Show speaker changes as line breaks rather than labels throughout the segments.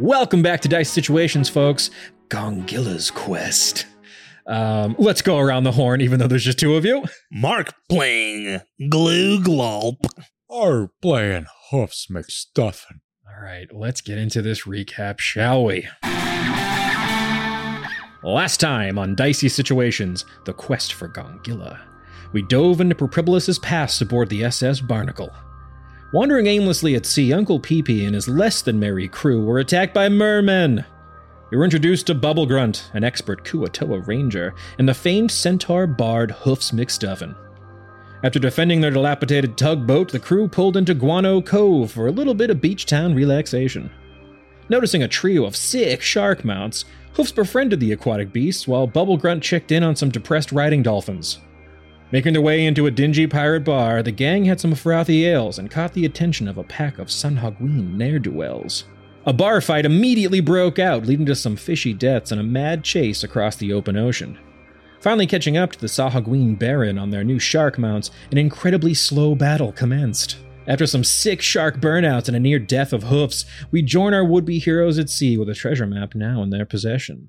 Welcome back to Dice Situations, folks. Gongilla's Quest. Let's go around the horn, even though there's just two of you.
Mark playing Glue Glulp.
Or playing Hoofs McStuffin.
All right, let's get into this recap, shall we? Last time on Dicey Situations, the quest for Gongilla. We dove into Propribulus's past aboard the SS Barnacle. Wandering aimlessly at sea, Uncle Pee-Pee and his less-than-merry crew were attacked by mermen. We were introduced to Bubble Grunt, an expert Kuatoa ranger, and the famed centaur bard Hoofs McStuffin. After defending their dilapidated tugboat, the crew pulled into Guano Cove for a little bit of beach town relaxation. Noticing a trio of sick shark mounts, Hoofs befriended the aquatic beasts while Bubble Grunt checked in on some depressed riding dolphins. Making their way into a dingy pirate bar, the gang had some frothy ales and caught the attention of a pack of Sanhagween ne'er-do-wells. A bar fight immediately broke out, leading to some fishy deaths and a mad chase across the open ocean. Finally catching up to the Sahagween Baron on their new shark mounts, an incredibly slow battle commenced. After some sick shark burnouts and a near death of Hoofs, we join our would-be heroes at sea with a treasure map now in their possession.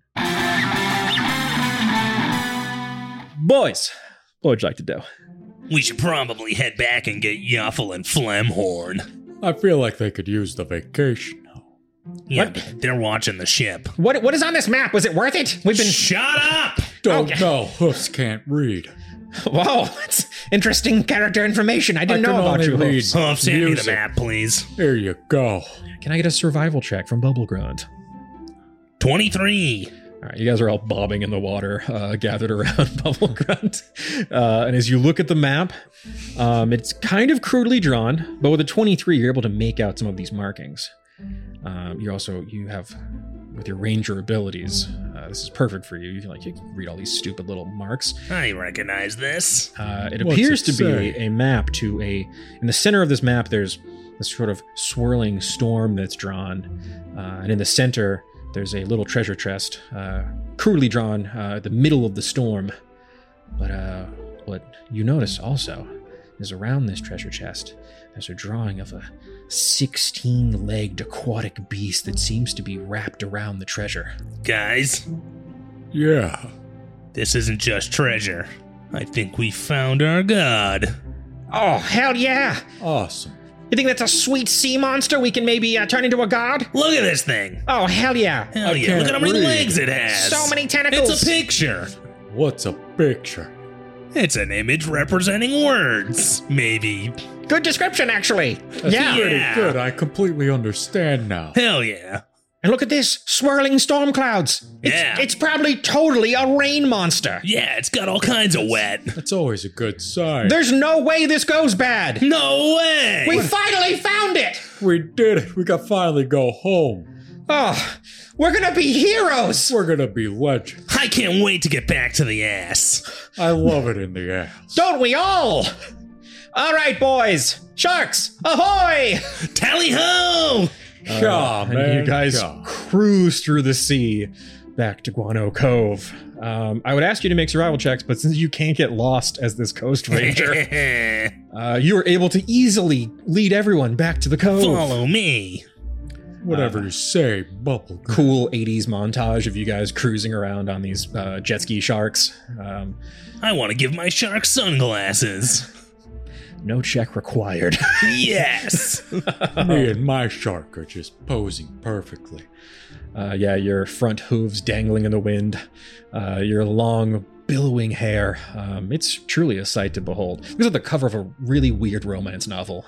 Boys, what would you like to do?
We should probably head back and get Yuffle and Flemhorn.
I feel like they could use the vacation now.
Yeah,
What?
but they're watching the ship.
What is on this map? Was it worth it? We've been...
Shut up!
Don't
Okay.
know. Hoofs can't read.
Whoa, that's interesting character information. I didn't
I
know
can
about
only
you,
read
Hoofs.
Huff, send me the
music.
map, please.
Here you go.
Can I get a survival check from Bubble Grunt?
23.
All right, you guys are all bobbing in the water, gathered around Bubble Grunt. And as you look at the map, it's kind of crudely drawn, but with a 23, you're able to make out some of these markings. You have, with your ranger abilities, this is perfect for you. You can read all these stupid little marks.
I recognize this.
It
What's
appears
it
to be
say?
a map to in the center of this map, there's this sort of swirling storm that's drawn. And in the center, there's a little treasure chest, crudely drawn at the middle of the storm. But what you notice also is around this treasure chest, there's a drawing of a 16-legged aquatic beast that seems to be wrapped around the treasure.
Guys,
Yeah.
this isn't just treasure. I think we found our god.
Oh, hell yeah!
Awesome.
You think that's a sweet sea monster we can maybe turn into a god?
Look at this thing.
Oh, hell yeah!
Hell
I
yeah, look at how many
can't read.
legs it has.
So many tentacles!
It's a picture.
What's a picture?
It's an image representing words. Maybe.
Good description, actually.
That's
Yeah.
pretty
Yeah.
good. I completely understand now.
Hell yeah.
And look at this, swirling storm clouds.
Yeah.
It's probably totally a rain monster.
Yeah, it's got all kinds of wet.
That's always a good sign.
There's no way this goes bad.
No way.
We finally found it.
We did it. We can finally go home.
Oh, we're gonna be heroes.
We're gonna be legends.
I can't wait to get back to the ass.
I love it in the ass.
Don't we all? All right, boys. Sharks, ahoy!
Tally ho!
Shaw,
And
man.
you guys
shaw.
cruise through the sea back to Guano Cove. I would ask you to make survival checks, but since you can't get lost as this coast ranger, you are able to easily lead everyone back to the cove.
Follow me.
Whatever you say, Bubble.
Cool 80s montage of you guys cruising around on these jet ski sharks.
I want to give my shark sunglasses.
No check required.
Yes.
Me and my shark are just posing perfectly.
Your front hooves dangling in the wind, your long billowing hair. It's truly a sight to behold. This is the cover of a really weird romance novel.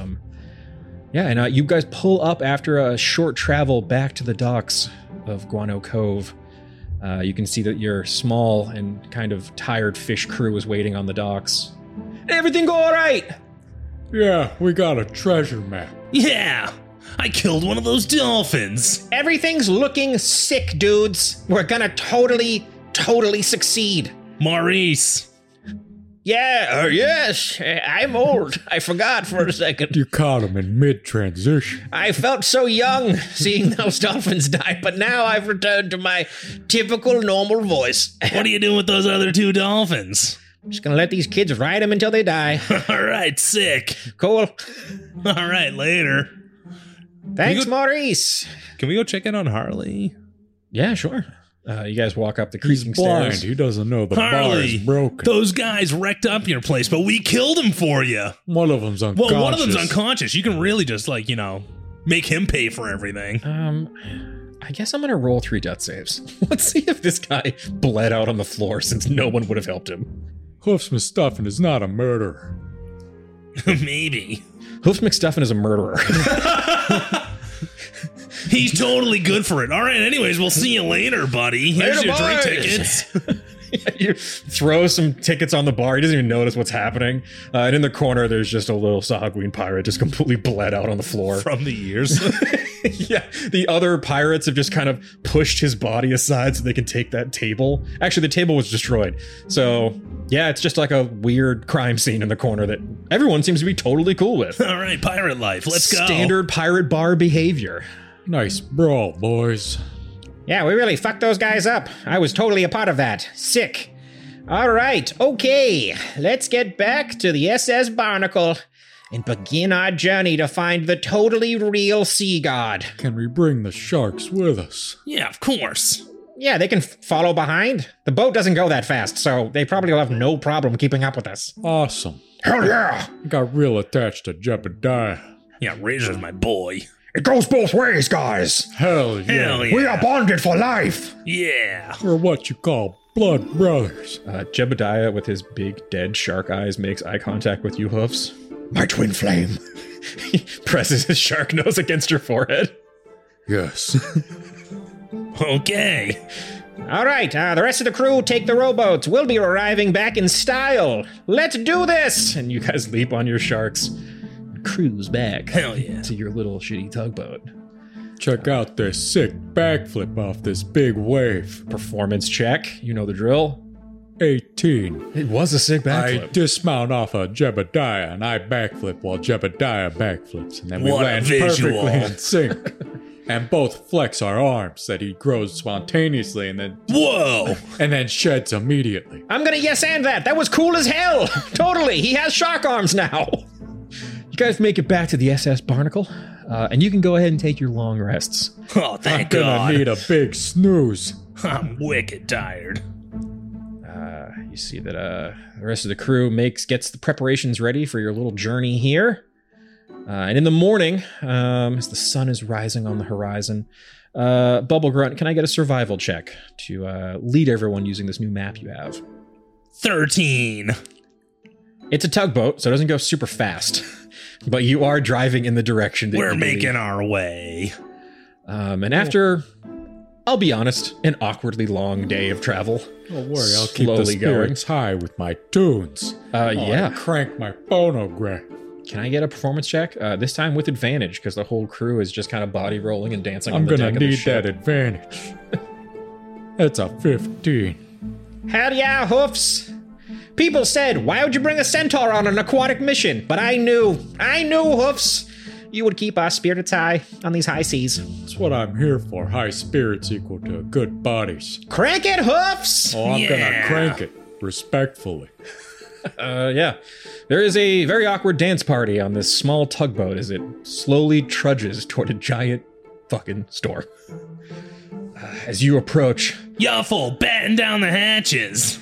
You guys pull up after a short travel back to the docks of Guano Cove. You can see that your small and kind of tired fish crew is waiting on the docks. Everything go all right?
Yeah, we got a treasure map.
Yeah. I killed one of those dolphins.
Everything's looking sick, dudes. We're gonna totally succeed.
Maurice.
Yeah, yes, I'm old. I forgot for a second.
You caught him in mid-transition.
I felt so young seeing those dolphins die, but now I've returned to my typical normal voice.
What are you doing with those other two dolphins?
Just gonna let these kids ride them until they die.
All right, sick.
Cool.
All right, later.
Thanks, Maurice.
Can we go check in on Harley?
Yeah, sure. You guys walk up the
He's
creaking
blind.
stairs.
He doesn't know the bar
Harley,
is broken.
those guys wrecked up your place, but we killed him for you.
One of them's unconscious.
Well, one of them's unconscious. You can really just, make him pay for everything.
I guess I'm gonna roll 3 death saves. Let's see if this guy bled out on the floor since no one would have helped him.
Hoofs McStuffin is not a murderer.
Maybe.
Hoofs McStuffin is a murderer.
He's totally good for it. All right, anyways, we'll see you later, buddy. Here's
Later,
your drink
boys.
tickets.
You throw some tickets on the bar. He doesn't even notice what's happening. And in the corner, there's just a little Sahagween pirate just completely bled out on the floor.
From the ears.
Yeah, the other pirates have just kind of pushed his body aside so they can take that table. Actually, the table was destroyed. So, yeah, it's just like a weird crime scene in the corner that everyone seems to be totally cool with.
All right, pirate life. Let's go.
Standard pirate bar behavior.
Nice brawl, boys.
Yeah, we really fucked those guys up. I was totally a part of that. Sick. All right, okay. Let's get back to the SS Barnacle and begin our journey to find the totally real sea god.
Can we bring the sharks with us?
Yeah, of course.
Yeah, they can follow behind. The boat doesn't go that fast, so they probably will have no problem keeping up with us.
Awesome.
Hell yeah!
I got real attached to Jebediah.
Yeah, Razor's my boy.
It goes both ways, guys.
Hell yeah.
Hell yeah.
We are bonded for life.
Yeah.
We're what you call blood brothers.
Jebediah, with his big dead shark eyes, makes eye contact with you, Hoofs.
My twin flame.
He presses his shark nose against your forehead.
Yes.
Okay.
All right, the rest of the crew take the rowboats. We'll be arriving back in style. Let's do this.
And you guys leap on your sharks and cruise back
Hell yeah.
to your little shitty tugboat.
Check out this sick backflip off this big wave.
Performance check. You know the drill.
18.
It was a sick
I
backflip.
dismount off of Jebediah and I backflip while Jebediah backflips. And then we
What a
land
visual.
perfectly in sync. And both flex our arms that he grows spontaneously and then sheds immediately.
I'm gonna yes and that. That was cool as hell. Totally. He has shark arms now.
You guys make it back to the SS Barnacle, and you can go ahead and take your long rests.
Oh,
I'm
thank
gonna
God.
need a big snooze.
I'm wicked tired.
You see that the rest of the crew gets the preparations ready for your little journey here. And in the morning, as the sun is rising on the horizon, Bubble Grunt, can I get a survival check to lead everyone using this new map you have?
13.
It's a tugboat, so it doesn't go super fast, but you are driving in the direction that
We're
you believe.
making our way.
And after, I'll be honest, an awkwardly long day of travel.
Don't worry, I'll keep the
Slowly going.
spirits high with my tunes.
Yeah.
I crank my phonograph.
Can I get a performance check? This time with advantage, because the whole crew is just kind of body rolling and dancing on
I'm
the
gonna
deck of the
need
ship.
that advantage. That's a 15.
Hell yeah, Hoofs. People said, why would you bring a centaur on an aquatic mission? But I knew, Hoofs, you would keep our spirits high on these high seas.
That's what I'm here for. High spirits equal to good bodies.
Crank it, Hoofs!
Oh, I'm gonna
Yeah.
crank it respectfully.
Yeah. There is a very awkward dance party on this small tugboat as it slowly trudges toward a giant fucking storm. As you approach,
Yuffle, batten down the hatches.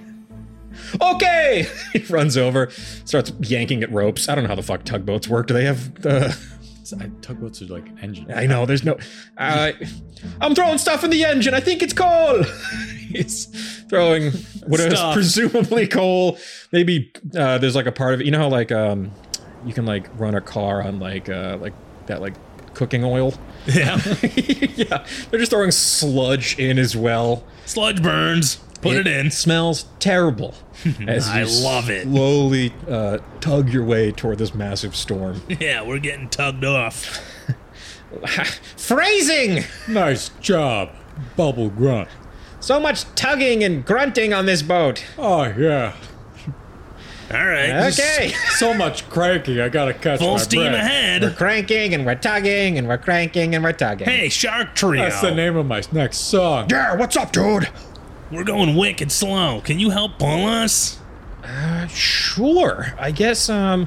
okay! He runs over, starts yanking at ropes. I don't know how the fuck tugboats work. Do they have
Tugboats are like engines.
I know, there's no... I'm throwing stuff in the engine. I think it's coal. He's throwing what is
Stuff.
presumably coal. Maybe there's like a part of it. You know how like you can like run a car on like that like cooking oil.
Yeah.
Yeah, they're just throwing sludge in as well.
Sludge burns. Put it in.
Smells terrible. As
I
you
love it.
Slowly tug your way toward this massive storm.
Yeah, we're getting tugged off.
Phrasing!
Nice job, Bubble Grunt.
So much tugging and grunting on this boat.
Oh, yeah.
All right.
Okay.
So much cranking, I gotta catch
Full
my
steam
breath.
We're
ahead.
cranking and we're tugging and we're cranking and we're tugging.
Hey, Shark Trio.
That's the name of my next song.
Yeah, what's up, dude?
We're going wicked slow. Can you help pull us?
Sure. I guess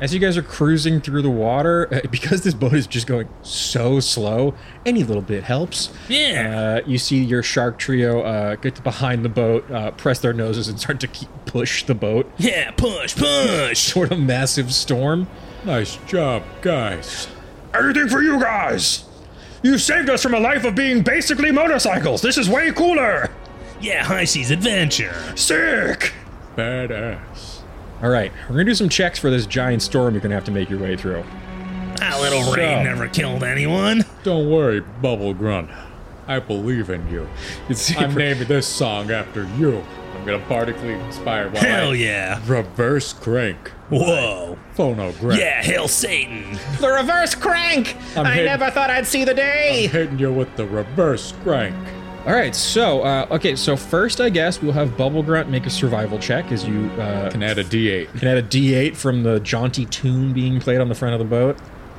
As you guys are cruising through the water, because this boat is just going so slow, any little bit helps.
Yeah.
You see your shark trio get behind the boat, press their noses, and start to push the boat.
Yeah, push.
Sort of massive storm.
Nice job, guys.
Anything for you guys! You saved us from a life of being basically motorcycles. This is way cooler.
Yeah, high seas adventure.
Sick.
Badass.
All right, we're gonna do some checks for this giant storm you're gonna have to make your way through.
That little rain never killed anyone.
Don't worry, Bubble Grunt. I believe in you. I'm naming this song after you. I'm gonna bardically inspire while
Hell
I
yeah.
reverse crank.
Whoa.
Phonograph.
Yeah, hail Satan.
The reverse crank! I
hitting-
never thought I'd see the day!
Hitting you with the reverse crank.
All right, so first I guess we'll have Bubble Grunt make a survival check as you
Can add a D8.
can add a D8 from the jaunty tune being played on the front of the boat.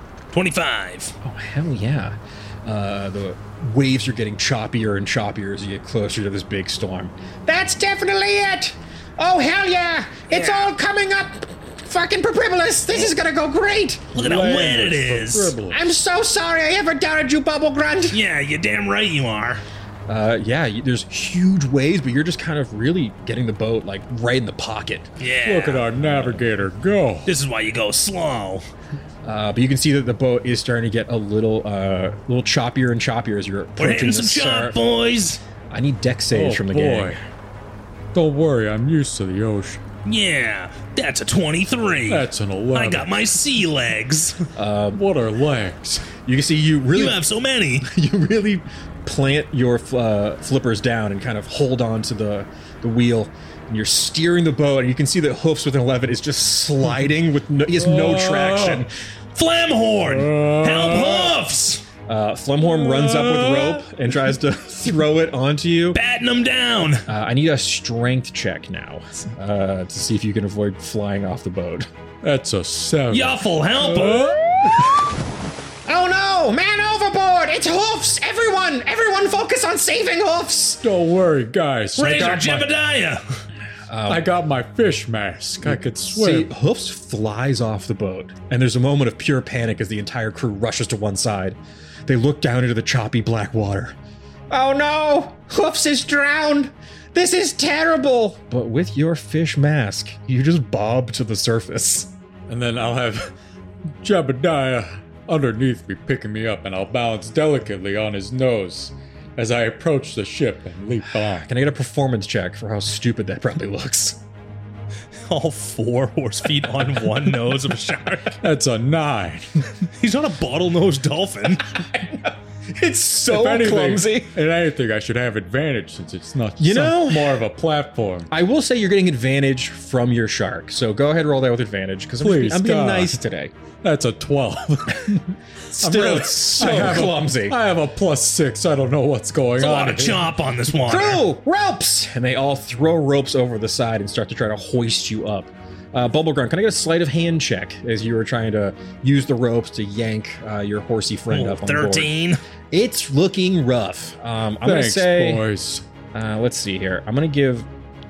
25.
Oh, hell yeah. The waves are getting choppier and choppier as you get closer to this big storm.
That's definitely it! Oh, hell yeah! It's
Yeah.
all coming up! Fucking Prepribulas! This is gonna go great!
Look at how wet it
Language
is.
for Fribbles.
I'm so sorry I ever doubted you, Bubble Grunt!
Yeah, you're damn right you are.
There's huge waves, but you're just kind of really getting the boat, like, right in the pocket.
Yeah.
Look at our navigator go.
This is why you go slow.
But you can see that the boat is starting to get a little choppier and choppier as you're
We're
approaching
hitting
the
some
surf.
shot, boys.
I need deck saves from the gang.
Don't worry, I'm used to the ocean.
Yeah, that's a 23.
That's an 11.
I got my sea legs.
What are legs?
You can see you really
You have so many.
you really plant your flippers down and kind of hold on to the wheel, and you're steering the boat, and you can see that Hoofs with an 11 is just sliding with he has no traction.
Flamhorn! Help Hoofs!
Flemhorn runs up with rope and tries to throw it onto you.
Batting them down.
I need a strength check now to see if you can avoid flying off the boat.
That's a 7.
Yuffle, help!
Oh no! Man overboard! It's Hoofs! Everyone focus on saving Hoofs!
Don't worry, guys.
Razor Jebediah!
I got my fish mask. I could
See,
swim.
Hoofs flies off the boat, and there's a moment of pure panic as the entire crew rushes to one side. They look down into the choppy black water.
Oh no! Hoofs is drowned! This is terrible!
But with your fish mask, you just bob to the surface.
And then I'll have Jebediah underneath me picking me up, and I'll balance delicately on his nose as I approach the ship and leap on.
Can I get a performance check for how stupid that probably looks?
All 4 horse feet on one nose of a shark.
That's a 9.
He's on a bottlenose dolphin.
It's so
If anything, I should have advantage since it's not more of a platform.
I will say you're getting advantage from your shark, so go ahead and roll that with advantage, because
Please,
I'm being
God.
nice today.
That's a 12.
Still, it's so clumsy.
I have a +6. I don't know what's going
There's a
on.
lot of chop on this water.
Crew! Ropes!
And they all throw ropes over the side and start to try to hoist you up. Bubblegrunt, can I get a sleight of hand check as you were trying to use the ropes to yank your horsey friend up on board?
13.
It's looking rough. I'm going to
Thanks,
say...
boys.
let's see here. I'm going to give...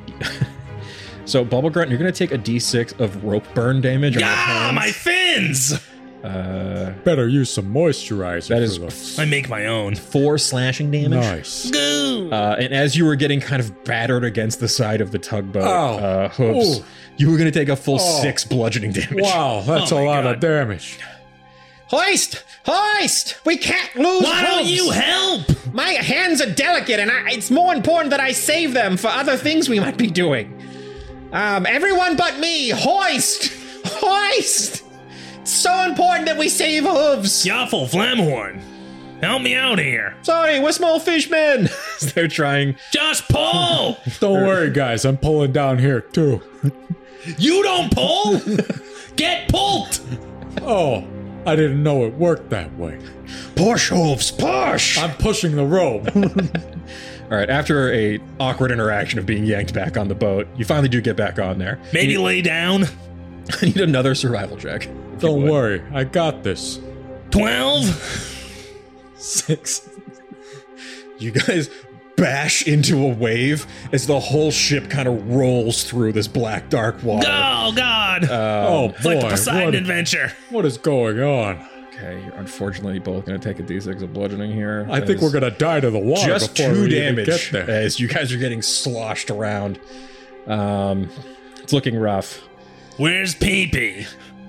So, Bubblegrunt, you're going to take a d6 of rope burn damage on your
Ah,
hands.
my fins!
Better use some moisturizer.
That
for
is
this.
I make my own.
4 slashing damage.
Nice.
Goo!
And as you were getting kind of battered against the side of the tugboat,
Ow.
Hooves,
Ooh.
you were going to take a full
Oh.
6 bludgeoning damage.
Wow, that's
Oh
a
my
lot
God.
of damage.
Hoist! Hoist! We can't lose
Why don't
Hoofs!
you help?
My hands are delicate, and it's more important that I save them for other things we might be doing. Everyone but me, hoist! Hoist! It's so important that we save Hooves.
Yuffle, Flamhorn. Help me out here.
Sorry, we're small fishmen. They're trying.
Just pull!
Don't worry, guys. I'm pulling down here, too.
You don't pull? Get pulled!
Oh, I didn't know it worked that way.
Push, Hooves, push!
I'm pushing the rope.
All right, after a awkward interaction of being yanked back on the boat, you finally do get back on there.
Maybe lay down.
I need another survival check.
Don't worry, I got this.
12?
6. You guys bash into a wave as the whole ship kind of rolls through this black, dark water.
Oh, God.
Oh,
It's like the
boy.
Poseidon Adventure.
What is going on?
Okay, you're unfortunately both going to take a d6 of bludgeoning here.
I think we're going to die to the water
just
before
2
we even
damage
get there.
as you guys are getting sloshed around. It's looking rough.
Where's Pee-Pee?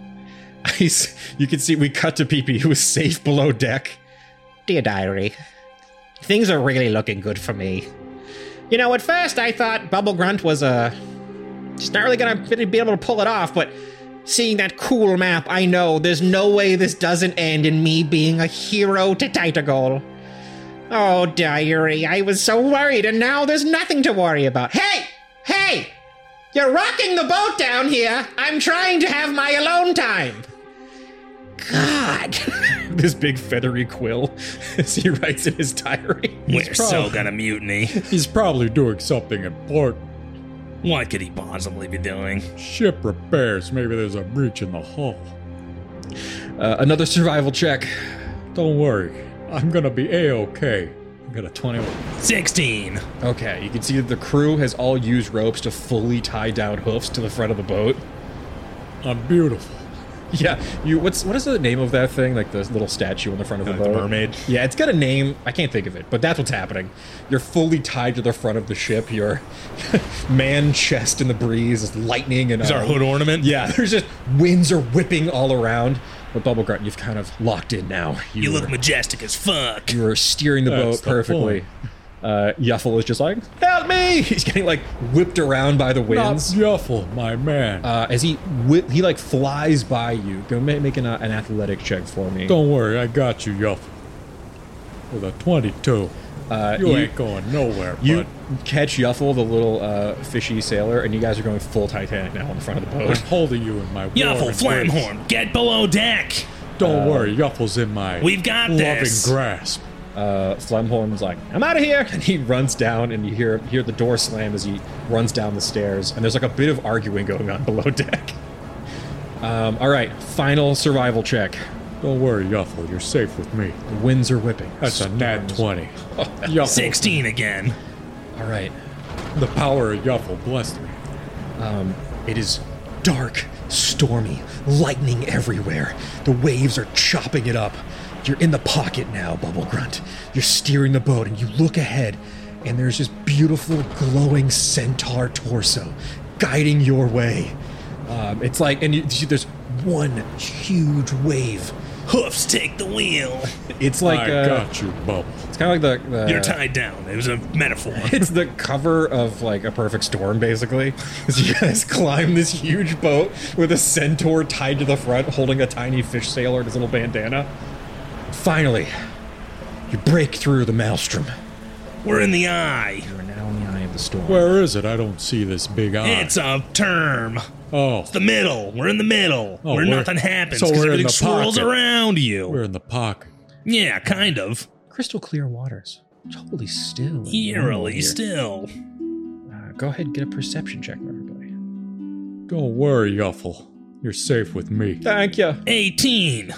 You can see we cut to PP, who is safe below deck.
Dear diary, things are really looking good for me. You know, at first I thought Bubble Grunt was just not really gonna be able to pull it off, but seeing that cool map, I know there's no way this doesn't end in me being a hero to Titagol. Oh, diary, I was so worried, and now there's nothing to worry about. Hey! Hey! You're rocking the boat down here! I'm trying to have my alone time! God.
This big feathery quill, as he writes in his diary.
We're so gonna mutiny.
He's probably doing something important.
What could he possibly be doing?
Ship repairs. Maybe there's a breach in the hull.
Another survival check.
Don't worry. I'm going to be A-okay. I got a 21.
16.
Okay, you can see that the crew has all used ropes to fully tie down hoofs to the front of the boat.
I'm beautiful.
Yeah, what is the name of that thing? Like the little statue on the front of the boat?
The mermaid.
Yeah, it's got a name. I can't think of it, but that's what's happening. You're fully tied to the front of the ship. Your man chest in the breeze is lightning and
Is our hood ornament?
Yeah, there's just winds are whipping all around. But Bubble Grunt, you've kind of locked in now.
You look majestic as fuck.
You were steering the
That's
boat
the
perfectly. Yuffle is just like, help me! He's getting like whipped around by the
Not
winds.
Yuffle, my man.
As he like flies by you. Go make an athletic check for me.
Don't worry, I got you, Yuffle. With a 22. You ain't going nowhere,
You
bud.
catch Yuffle, the little fishy sailor, and you guys are going full Titanic now on the front of the
I'm
boat.
holding you in my
Yuffle,
warm embrace.
Flamhorn, get below deck.
Don't worry, Yuffle's in my
We've got
loving
this.
grasp.
Flamhorn's like, I'm out of here! And he runs down, and you hear the door slam as he runs down the stairs, and there's like a bit of arguing going on below deck. Alright, final survival check.
Don't worry, Yuffle, you're safe with me.
The winds are whipping.
That's a nat 20. Yuffle,
16 again.
Alright.
the power of Yuffle blessed me.
It is dark, stormy, lightning everywhere. The waves are chopping it up. You're in the pocket now, Bubble Grunt. You're steering the boat, and you look ahead, and there's this beautiful, glowing centaur torso guiding your way. It's like, and there's one huge wave.
Hoofs take the wheel.
It's like
I got you, Bubble.
it's kind of like the
You're tied down. It was a metaphor.
It's the cover of like A Perfect Storm, basically. As you guys climb this huge boat with a centaur tied to the front, holding a tiny fish sailor in his little bandana. Finally, you break through the maelstrom.
We're in the eye.
You are now in the eye of the storm.
Where is it? I don't see this big eye.
It's a term.
Oh,
The middle. We're in the middle.
Oh,
where
we're-
nothing happens
so
because
we're in
everything
the
swirls
pocket.
around you.
we're in the pocket.
Yeah, kind of.
Crystal clear waters. Totally still. and normal
Eerily
here.
still.
Go ahead and get a perception check from everybody.
Don't worry, Yuffle. You're safe with me.
Thank you.
18.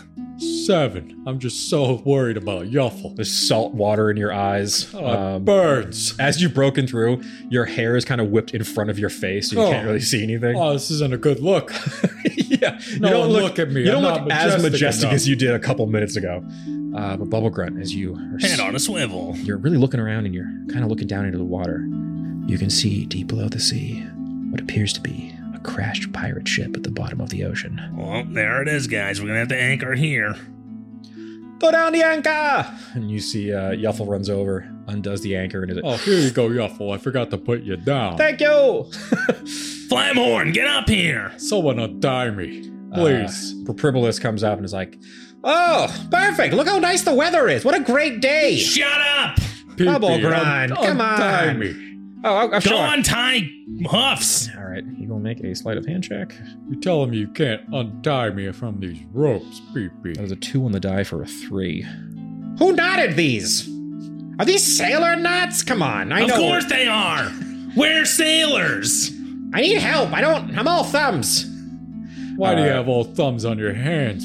7. I'm just so worried about Yuffle.
There's salt water in your eyes.
Birds.
As you've broken through, your hair is kind of whipped in front of your face, so you
Oh.
can't really see anything.
Oh, this isn't a good look.
Yeah, you
No
don't
one look at me.
You don't
I'm
look
not
as
majestic
majestic
enough.
as you did a couple minutes ago. But Bubble Grunt, as you are
Head on a swivel.
you're really looking around and you're kind of looking down into the water. You can see deep below the sea what appears to be a crashed pirate ship at the bottom of the ocean.
Well, there it is, guys. We're going to have to anchor here.
Go down the anchor! And you see Yuffle runs over, undoes the anchor, and is
Oh, here you go, Yuffle. I forgot to put you down.
Thank you!
Flamhorn, get up here.
Someone untie me. Please.
Pribilis comes up and is like,
Oh, perfect. Look how nice the weather is. What a great day.
Shut up.
Pee-pee,
Bubble Grunt, come
untie
on.
me.
Oh,
Go
sure.
untie hoofs.
all right, you gonna make a sleight of hand check?
You tell him you can't untie me from these ropes, Pee-pee.
That was a 2 on the die for a 3.
Who knotted these? Are these sailor knots? Come on. I
Of
know.
course they are. We're sailors.
I need help. I'm all thumbs.
Why do you have all thumbs on your hands, Pee-pee?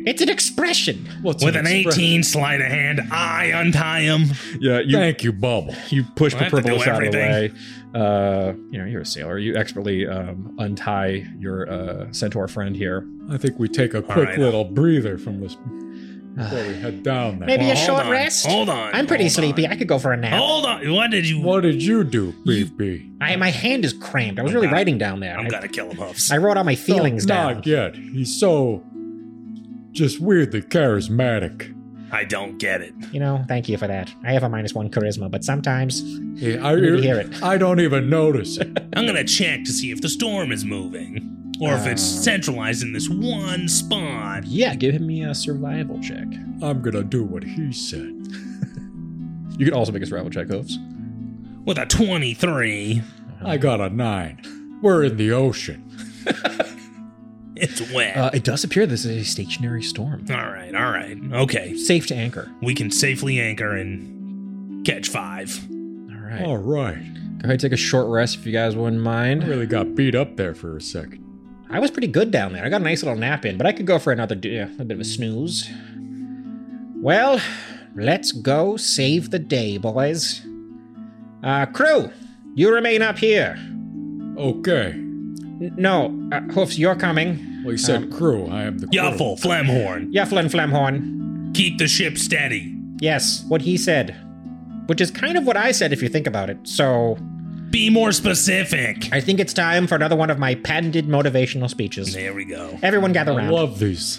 It's an expression.
What's
With an
expression?
18 sleight of hand, I untie him.
Yeah,
Thank you, Bubble.
you push
I have to do
Papribolus out of the way.
everything.
You're a sailor. You expertly untie your centaur friend here.
I think we take a quick
right.
little breather from this before we head down there.
Maybe a
Hold
short
on,
rest?
hold on,
I'm pretty
hold
sleepy.
on.
I could go for a nap.
Hold on. What did you...
What did you do, BB?
My hand is cramped. I was really writing down there.
I'm gonna kill him, Huffs.
I wrote all my feelings down.
Not yet. He's so just weirdly charismatic.
I don't get it.
You know, thank you for that. I have a -1 charisma, but sometimes
Hey,
I need to hear it.
I don't even notice it.
I'm gonna check to see if the storm is moving. Or if it's centralized in this one spot.
Yeah, give me a survival check.
I'm gonna do what he said.
You can also make a survival check, Hoofs.
With a 23.
I got a 9. We're in the ocean.
It's wet.
It does appear this is a stationary storm.
All right. Okay.
Safe to anchor.
We can safely anchor and catch 5.
All right.
All right.
Go ahead and take a short rest if you guys wouldn't mind.
I really got beat up there for a second.
I was pretty good down there. I got a nice little nap in, but I could go for a bit of a snooze. Well, let's go save the day, boys. Crew, you remain up here.
Okay.
No, Hoofs, you're coming.
Well, he said crew. I am the crew.
Yuffle, Flamhorn.
Yufflin Flamhorn.
Keep the ship steady.
Yes, what he said. Which is kind of what I said if you think about it. So,
Be more specific.
I think it's time for another one of my patented motivational speeches.
There we go.
Everyone gather
I
around.
love these.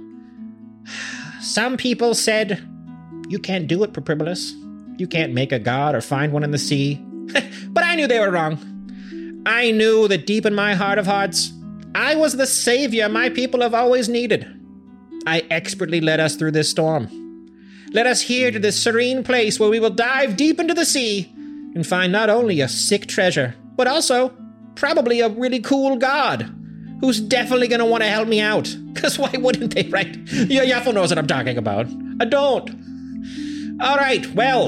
Some people said, you can't do it, Papribolus. You can't make a god or find one in the sea. But I knew they were wrong. I knew that deep in my heart of hearts, I was the savior my people have always needed. I expertly led us through this storm. Led us here to this serene place where we will dive deep into the sea and find not only a sick treasure, but also probably a really cool god who's definitely going to want to help me out. Because why wouldn't they, right? Yeah, Yuffle knows what I'm talking about. I don't. All right, well,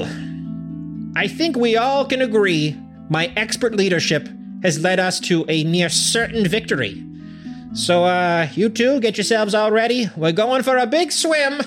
I think we all can agree my expert leadership has led us to a near certain victory. So, you two, get yourselves all ready. We're going for a big swim.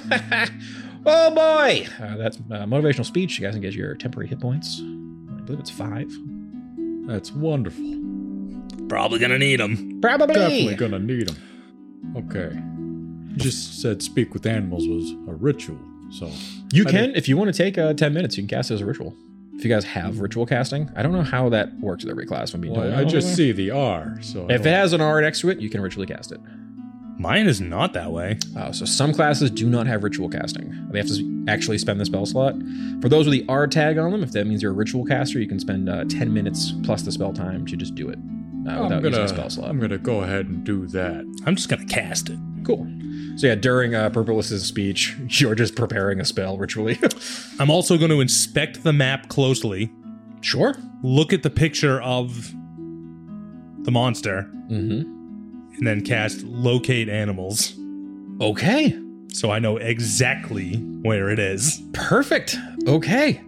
Oh, boy.
That's motivational speech. You guys can get your temporary hit points. I believe it's 5.
That's wonderful.
Probably gonna need them.
Probably.
Definitely gonna need them. Okay. You just said speak with animals was a ritual, so
You can, if you want to take 10 minutes, you can cast it as a ritual. If you guys have ritual casting, I don't know how that works with every class. If I'm being
well,
totally
I
honest
just
with you.
see the R. So I
If it
don't-
has an R next to it, you can ritually cast it.
Mine is not that way.
So some classes do not have ritual casting. They have to actually spend the spell slot. For those with the R tag on them, if that means you're a ritual caster, you can spend 10 minutes plus the spell time to just do it without using a spell slot.
I'm gonna go ahead and do that.
I'm just gonna cast it.
Cool. So yeah, during Purpolus's speech, you're just preparing a spell ritually.
I'm also going to inspect the map closely,
Sure.
look at the picture of the monster,
Mm-hmm.
and then cast Locate Animals,
Okay.
so I know exactly where it is.
Perfect. Okay.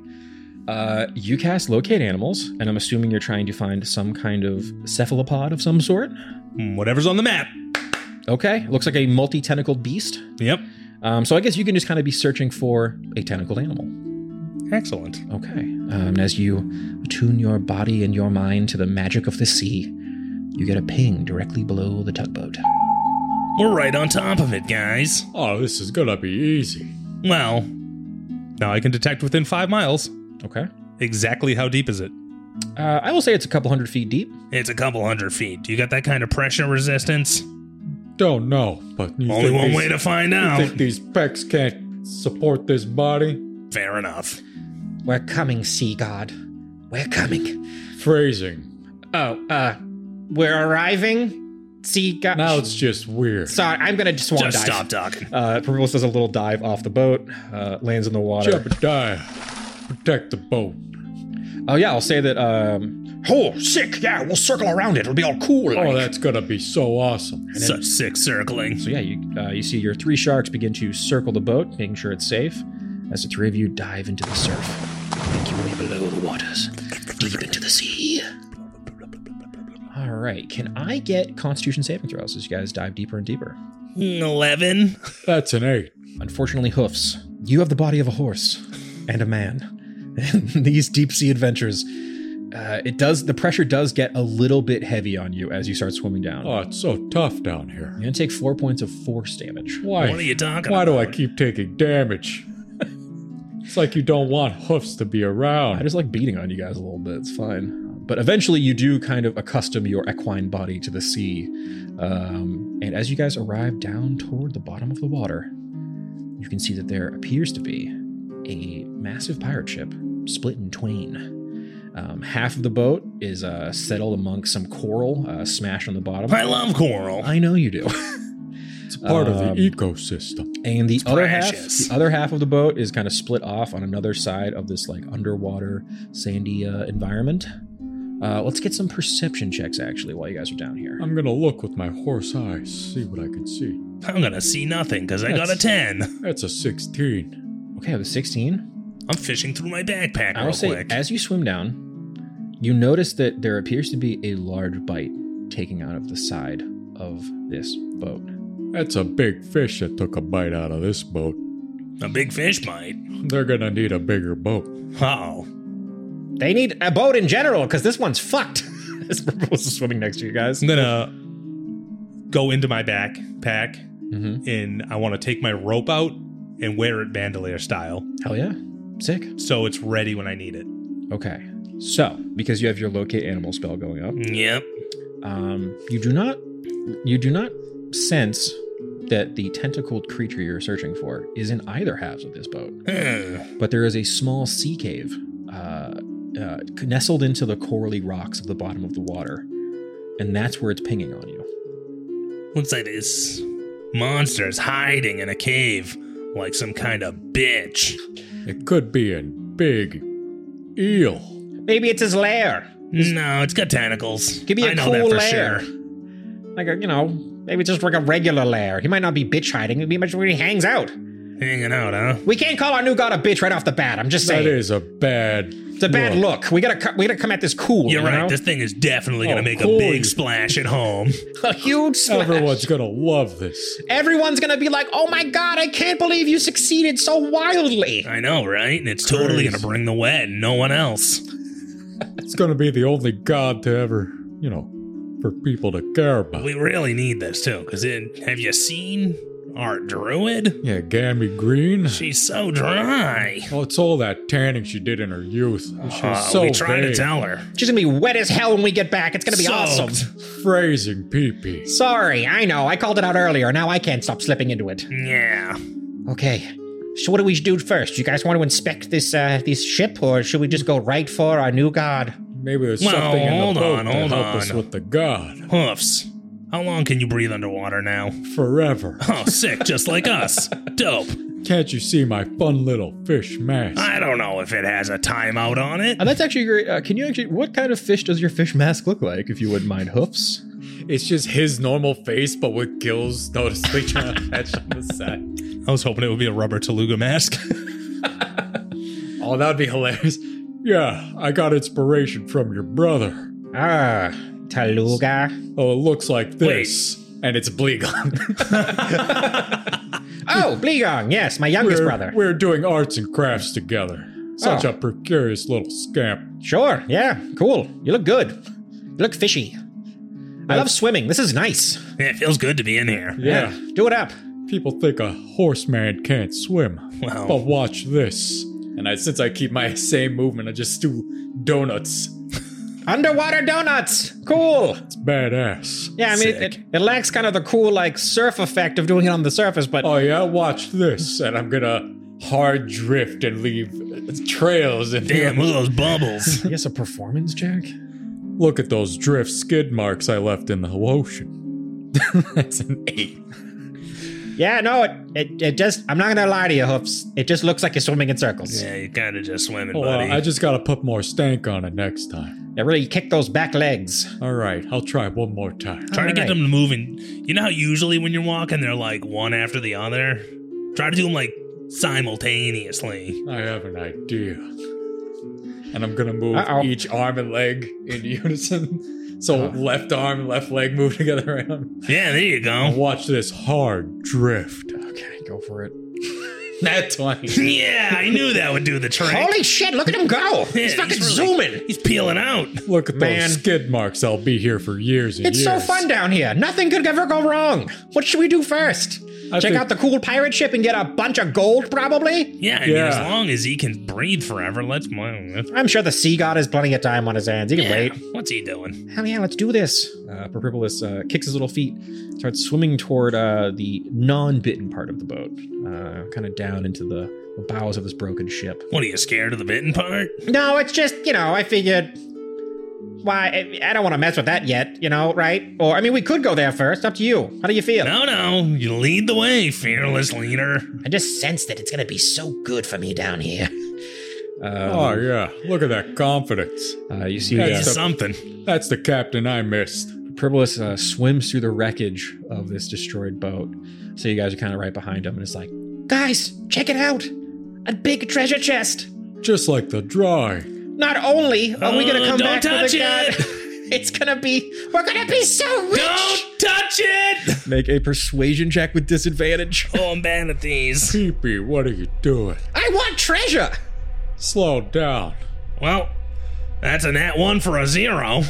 You cast Locate Animals, and I'm assuming you're trying to find some kind of cephalopod of some sort.
Whatever's on the map.
Okay. Looks like a multi-tentacled beast.
Yep.
So I guess you can just kind of be searching for a tentacled animal.
Excellent.
Okay. As you attune your body and your mind to the magic of the sea, you get a ping directly below the tugboat.
We're right on top of it, guys.
Oh, this is gonna be easy.
Well, now I can detect within 5 miles.
Okay.
Exactly how deep is it?
I will say it's a couple 100 feet deep.
It's a couple 100 feet. Do you got that kind of pressure resistance?
Don't know, but you
Only
think
one
these-
way to find
You
out.
think these pecs can't support this body?
Fair enough.
We're coming, sea god. We're coming.
Phrasing.
Oh, we're arriving, sea god.
Now it's just weird.
Sorry, I'm gonna swan
Just
dive.
stop talking.
Purpolis does a little dive off the boat, lands in the water.
Jebediah, protect the boat.
Oh yeah, I'll say that.
Oh, sick. Yeah, we'll circle around it. It'll be all cool.
Oh, that's gonna be so awesome.
Such sick circling.
So yeah, you see your 3 sharks begin to circle the boat, making sure it's safe. As the 3 of you dive into the surf, make your way below the waters, deep into the sea. All right, can I get Constitution saving throws as you guys dive deeper and deeper?
11.
That's an 8.
Unfortunately, Hoofs, you have the body of a horse and a man. And these deep sea adventures, the pressure does get a little bit heavy on you as you start swimming down.
Oh, it's so tough down here.
You're gonna take 4 points of force damage.
Why?
What are you talking
Why do I
about?
keep taking damage? It's like you don't want Hoofs to be
I
around.
just like beating on you guys a little bit. It's fine. But eventually, you do kind of accustom your equine body to the sea. And as you guys arrive down toward the bottom of the water, you can see that there appears to be a massive pirate ship split in twain. Half of the boat is settled amongst some coral smashed on the bottom.
I love coral.
I know you do.
It's part of the ecosystem.
And the
precious.
other half of the boat is kind of split off on another side of this like underwater sandy environment. Let's get some perception checks actually while you guys are down here.
I'm gonna look with my horse eyes, see what I can see.
I'm gonna see nothing because I got a 10.
That's a 16.
Okay, with 16.
I'm fishing through my backpack
I
real
will say,
quick.
as you swim down, you notice that there appears to be a large bite taking out of the side of this boat.
That's a big fish that took a bite out of this boat.
A big fish bite.
They're gonna need a bigger boat.
Oh.
They need a boat in general, because this one's fucked.
This Purpose is swimming next to you guys.
I'm gonna go into my backpack
Mm-hmm.
and I want to take my rope out and wear it bandolier style.
Hell yeah. Sick.
So it's ready when I need it.
Okay. So, because you have your locate animal spell going up,
Yep.
you do not sense that the tentacled creature you're searching for is in either halves of this boat. But there is a small sea cave nestled into the corally rocks of the bottom of the water, and that's where it's pinging on you.
Looks like this monster's hiding in a cave like some kind of bitch.
It could be a big eel.
Maybe it's his lair.
No, it's got tentacles.
Could be a
I know
cool
that for
lair.
sure.
Like a, maybe just like a regular lair. He might not be bitch hiding. It'd be much where he hangs out.
Hanging out, huh?
We can't call our new god a bitch right off the bat. I'm just saying.
That is a bad.
It's a bad look. We gotta come at this cool.
You're
you
right.
know?
This thing is definitely going to make
cool.
a big splash at home.
A huge splash.
Everyone's gonna love this.
Everyone's gonna be like, "Oh my god, I can't believe you succeeded so wildly."
I know, right? And it's totally going to bring the wet and no one else.
It's gonna be the only god to ever, for people to care about.
We really need this, too, because have you seen our druid?
Yeah, Gammy Green.
She's so dry.
Oh, it's all that tanning she did in her youth. She was so
we try to
vain.
tell her.
She's gonna be wet as hell when we get back. It's gonna be awesome.
Phrasing pee-pee.
Sorry, I know. I called it out earlier. Now I can't stop slipping into it.
Yeah.
Okay. So what do we do first? You guys want to inspect this ship, or should we just go right for our new god?
Maybe there's
Well,
something in
hold
the boat
on,
to
hold
help us
on.
with the god.
Hoofs. How long can you breathe underwater now?
Forever.
Oh, sick, just like us. Dope.
Can't you see my fun little fish mask?
I don't know if it has a timeout on it.
That's actually great. What kind of fish does your fish mask look like, if you wouldn't mind? Hoofs?
It's just his normal face, but with gills noticeably trying to patch on the side.
I was hoping it would be a rubber Teluga mask.
Oh, that'd be hilarious. Yeah, I got inspiration from your brother.
Ah, Taluga.
Oh, it looks like this. And it's Bleegon.
Oh, Bleegong. Yes, my youngest brother.
We're doing arts and crafts together. Such
Oh.
a precarious little scamp.
Sure. Yeah. Cool. You look good. You look fishy. I love swimming. This is nice.
Yeah, it feels good to be in here.
Yeah.
Do it up.
People think a horseman can't swim.
Well.
But watch this. And since I keep my same movement, I just do donuts.
Underwater donuts. Cool.
It's badass.
Yeah, I mean,
Sick.
it lacks kind of the cool, like, surf effect of doing it on the surface, but
Oh yeah, watch this. And I'm gonna hard drift and leave trails. And
Damn, look at those bubbles.
I guess a performance check?
Look at those drift skid marks I left in the ocean. That's an 8.
yeah, no, it just, I'm not gonna lie to you, Hoofs. It just looks like you're swimming in circles.
Yeah, you're kind of just swimming,
Well,
buddy.
I just gotta put more stank on it next time.
Yeah, really kick those back legs.
All right, I'll try one more time.
Try to get
Alright.
them moving. You know how usually when you're walking, they're like one after the other? Try to do them like simultaneously.
I have an idea. And I'm gonna move
Uh-oh.
each arm and leg in unison So left arm, left leg move together around.
Yeah, there you go.
Watch this hard drift.
Okay, go for it.
Nat 20.
Yeah, I knew that would do the trick.
Holy shit, look at him go.
Yeah,
He's fucking
really-
zooming.
He's peeling out.
Look at
Man.
those skid marks. I'll be here for years and
It's
years.
so fun down here. Nothing could ever go wrong. What should we do first? Check
think-
out the cool pirate ship and get a bunch of gold, probably?
Yeah, I mean,
Yeah.
as long as he can breathe forever, let's.
I'm sure the sea god has plenty of time on his hands. He can
Yeah,
wait.
what's he doing?
Hell yeah, let's do this.
Perpipolis kicks his little feet, starts swimming toward the non-bitten part of the boat, kind of down into the bows of this broken ship.
What, are you scared of the bitten part?
No, it's just, I figured... Why, I don't want to mess with that yet, right? Or, I mean, we could go there first. Up to you. How do you feel?
No, you lead the way, fearless leader.
I just sense that it's going to be so good for me down here.
Oh, yeah. Look at that confidence.
You see
Yeah,
He's
so-
something.
That's the captain I missed.
Perpipolis swims through the wreckage of this destroyed boat. So you guys are kind of right behind him, and it's like,
Guys, check it out. A big treasure chest.
Just like the drawing.
Not only are we going to come
don't
back
touch
with a god,
it.
it's going to be, we're going to be so rich.
Don't touch it!
make a persuasion check with disadvantage.
Oh, I'm bad at these.
Pee-pee, what are you doing?
I want treasure.
Slow down.
Well, that's a nat 1 for a 0.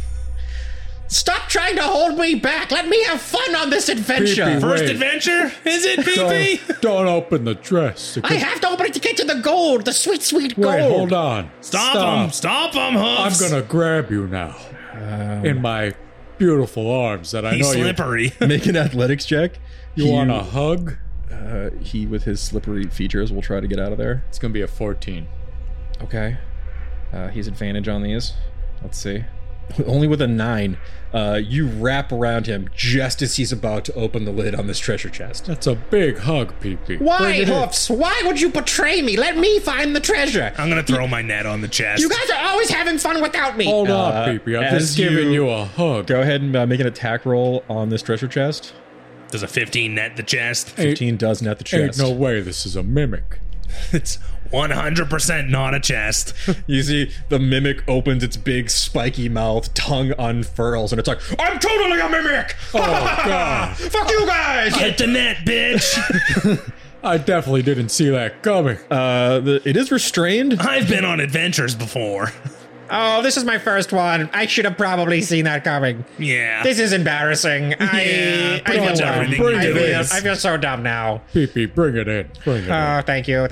Stop trying to hold me back. Let me have fun on this adventure.
Pee-pee,
First
Wait.
adventure? Is it, PP?
Don't open the dress.
I have to open it to get to the gold, the sweet, sweet gold.
Wait, hold on.
Stop him,
I'm
Hoofs.
gonna grab you now. In my beautiful arms that I
He's
know
slippery.
Make an athletics check.
you want a hug?
He, with his slippery features, will try to get out of there.
It's gonna be a 14.
Okay. He's advantage on these. Let's see. Only with a 9. You wrap around him just as he's about to open the lid on this treasure chest.
That's a big hug, Pee-pee.
Why,
Bring it in.
Hoofs? Why would you betray me? Let me find the treasure.
I'm gonna throw my net on the chest.
You guys are always having fun without me.
Hold on, Pee-pee. I'm
as
just giving
you-
you a hug.
Go ahead and make an attack roll on this treasure chest.
Does a 15 net the chest?
15 does net the
Ain't
chest.
no way this is a mimic.
It's 100% not a chest.
You see the mimic opens its big spiky mouth, tongue unfurls, and it's like, I'm totally a mimic!
Oh, God.
Fuck you guys.
Get the net, bitch!
I definitely didn't see that coming.
It is restrained.
I've been on adventures before.
Oh, this is my first one. I should have probably seen that coming.
Yeah.
This is embarrassing. I
pretty much
feel dumb.
everything
Bring
you
it
do
in.
is.
I feel so dumb now.
Pee-pee, bring it in. Bring it in.
Oh, thank you.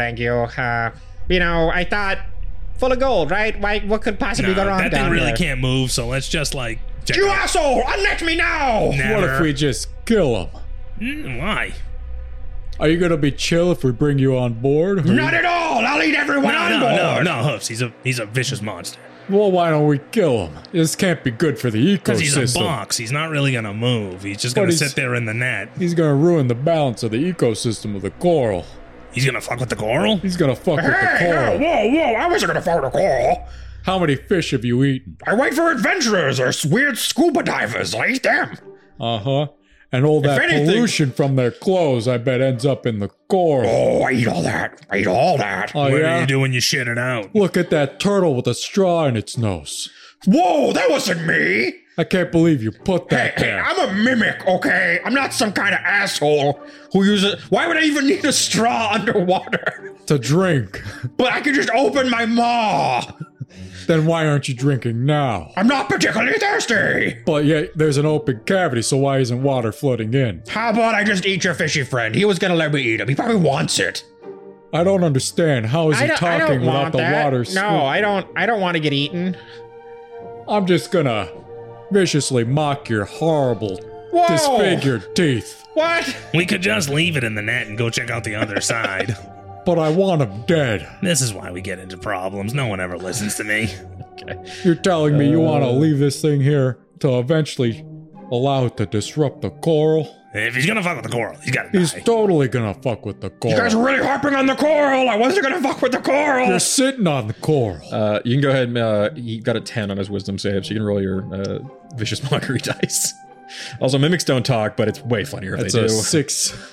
I thought full of gold, right? What could possibly
No,
go wrong
that thing
down
really
here?
can't move, so let's just like check
You
it out.
asshole! Unnet me now!
Never.
What if we just kill him?
Why?
Are you gonna be chill if we bring you on board? Or
Not at all! I'll eat everyone on board!
No, Hoofs. He's a vicious monster.
Well, why don't we kill him? This can't be good for the
Because he's a
ecosystem.
box. He's not really gonna move. He's just
But
gonna
he's-
sit there in the net.
He's gonna ruin the balance of the ecosystem of the coral.
He's gonna fuck with the coral?
He's gonna fuck with the
Hey,
coral.
whoa, I wasn't gonna follow the call.
How many fish have you eaten?
I wait for adventurers or weird scuba divers. I eat them.
Uh-huh. And all that
anything-
pollution from their clothes, I bet, ends up in the coral.
Oh, I eat all that.
Oh,
What do
yeah?
you do when you shit it out?
Look at that turtle with a straw in its nose.
Whoa, that wasn't me.
I can't believe you put that there.
I'm a mimic, okay? I'm not some kind of asshole who uses... Why would I even need a straw underwater?
To drink.
But I could just open my maw.
Then why aren't you drinking now?
I'm not particularly thirsty.
But yet, there's an open cavity, so why isn't water flooding in?
How about I just eat your fishy friend? He was gonna let me eat him. He probably wants it.
I don't understand. How is he
I
talking
don't
without
want
the
that.
water?
No, I don't want to get eaten.
I'm just gonna viciously mock your horrible,
Whoa.
disfigured teeth.
What?
We could just leave it in the net and go check out the other side.
But I want him dead.
This is why we get into problems. No one ever listens to me.
You're telling me you want to leave this thing here to eventually allow it to disrupt the coral?
If he's gonna fuck with the coral, he's gotta
He's
die.
totally gonna fuck with the coral.
You guys are really harping on the coral. I wasn't gonna fuck with the coral.
You're sitting on the coral.
You can go ahead and he got a 10 on his wisdom save, so you can roll your vicious mockery dice. Also, mimics don't talk, but it's way funnier if
That's
they
a
do.
6.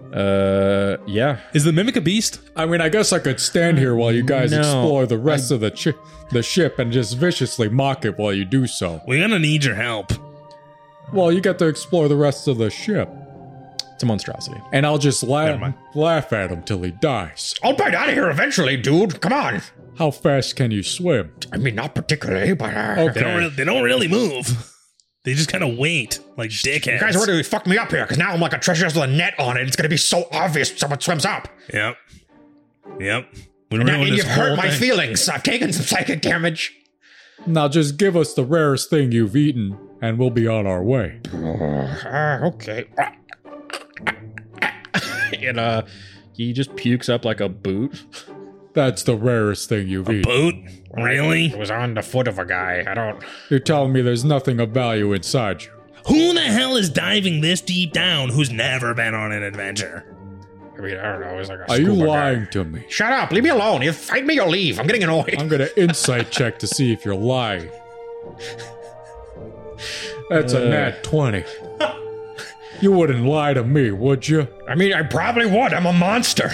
Yeah.
Is the mimic a beast?
I mean, I guess I could stand here while you guys
No,
explore the rest of the ship and just viciously mock it while you do so.
We're gonna need your help.
Well, you get to explore the rest of the ship.
It's a monstrosity.
And I'll just
Never mind.
laugh at him till he dies.
I'll bite out of here eventually, dude. Come on.
How fast can you swim?
I mean, not particularly, but
Okay.
They don't really move. They just kind of wait like dickheads.
you guys really fucked me up here, because now I'm like a treasure chest with a net on it. It's gonna be so obvious if someone swims up.
Yep. We
And
ruined
you've
this whole
hurt my
thing.
feelings. I've taken some psychic damage.
Now just give us the rarest thing you've eaten, and we'll be on our way.
Okay.
And he just pukes up like a boot.
That's the rarest thing you've eaten.
Boot? Really?
It was on the foot of a guy. I don't.
You're telling me there's nothing of value inside you.
Who the hell is diving this deep down who's never been on an adventure?
I mean, I don't know. It was like a
Are you
scuba
lying
guy.
to me?
Shut up. Leave me alone. You fight me or leave. I'm getting annoyed.
I'm gonna insight check to see if you're lying. That's a nat 20. You wouldn't lie to me, would you?
I mean, I probably would. I'm a monster.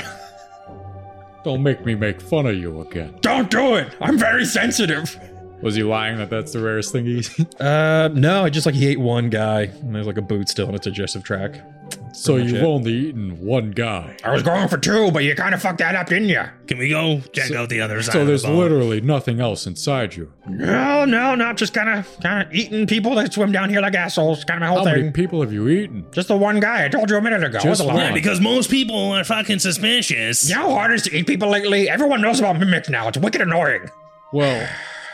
Don't make me make fun of you again.
Don't do it. I'm very sensitive.
Was he lying that that's the rarest thing he's eaten?
No, just like he ate one guy, and there's like a boot still in its digestive tract.
So
much
you've
it.
only eaten one guy.
I was going for 2, but you kind of fucked that up, didn't you?
Can we go check out the other side
So
of
there's
the boat?
literally nothing else inside you.
No, not just kind of eating people that swim down here like assholes. Kind of my whole
How
thing.
many people have you eaten?
Just the one guy I told you a minute ago. It was
Just
a lot.
one.
Yeah, because most people are fucking suspicious.
You know how hard it is to eat people lately? Everyone knows about mimics now. It's wicked annoying.
Well,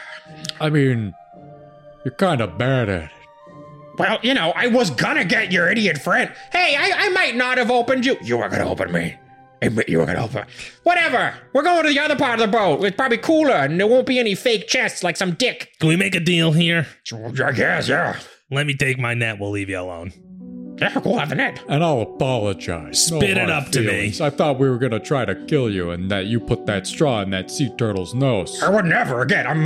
I mean, you're kind of bad at it.
Well, you know, I was gonna get your idiot friend. Hey, I might not have opened you. You were gonna open me. Admit you were gonna open. Whatever. We're going to the other part of the boat. It's probably cooler, and there won't be any fake chests like some dick.
Can we make a deal here?
I guess, yeah.
Let me take my net. We'll leave you alone.
Yeah, cool, have the net.
And I'll apologize.
Spit it
hard
up to me.
feelings. I thought we were gonna try to kill you, and that you put that straw in that sea turtle's nose.
I would never again. I'm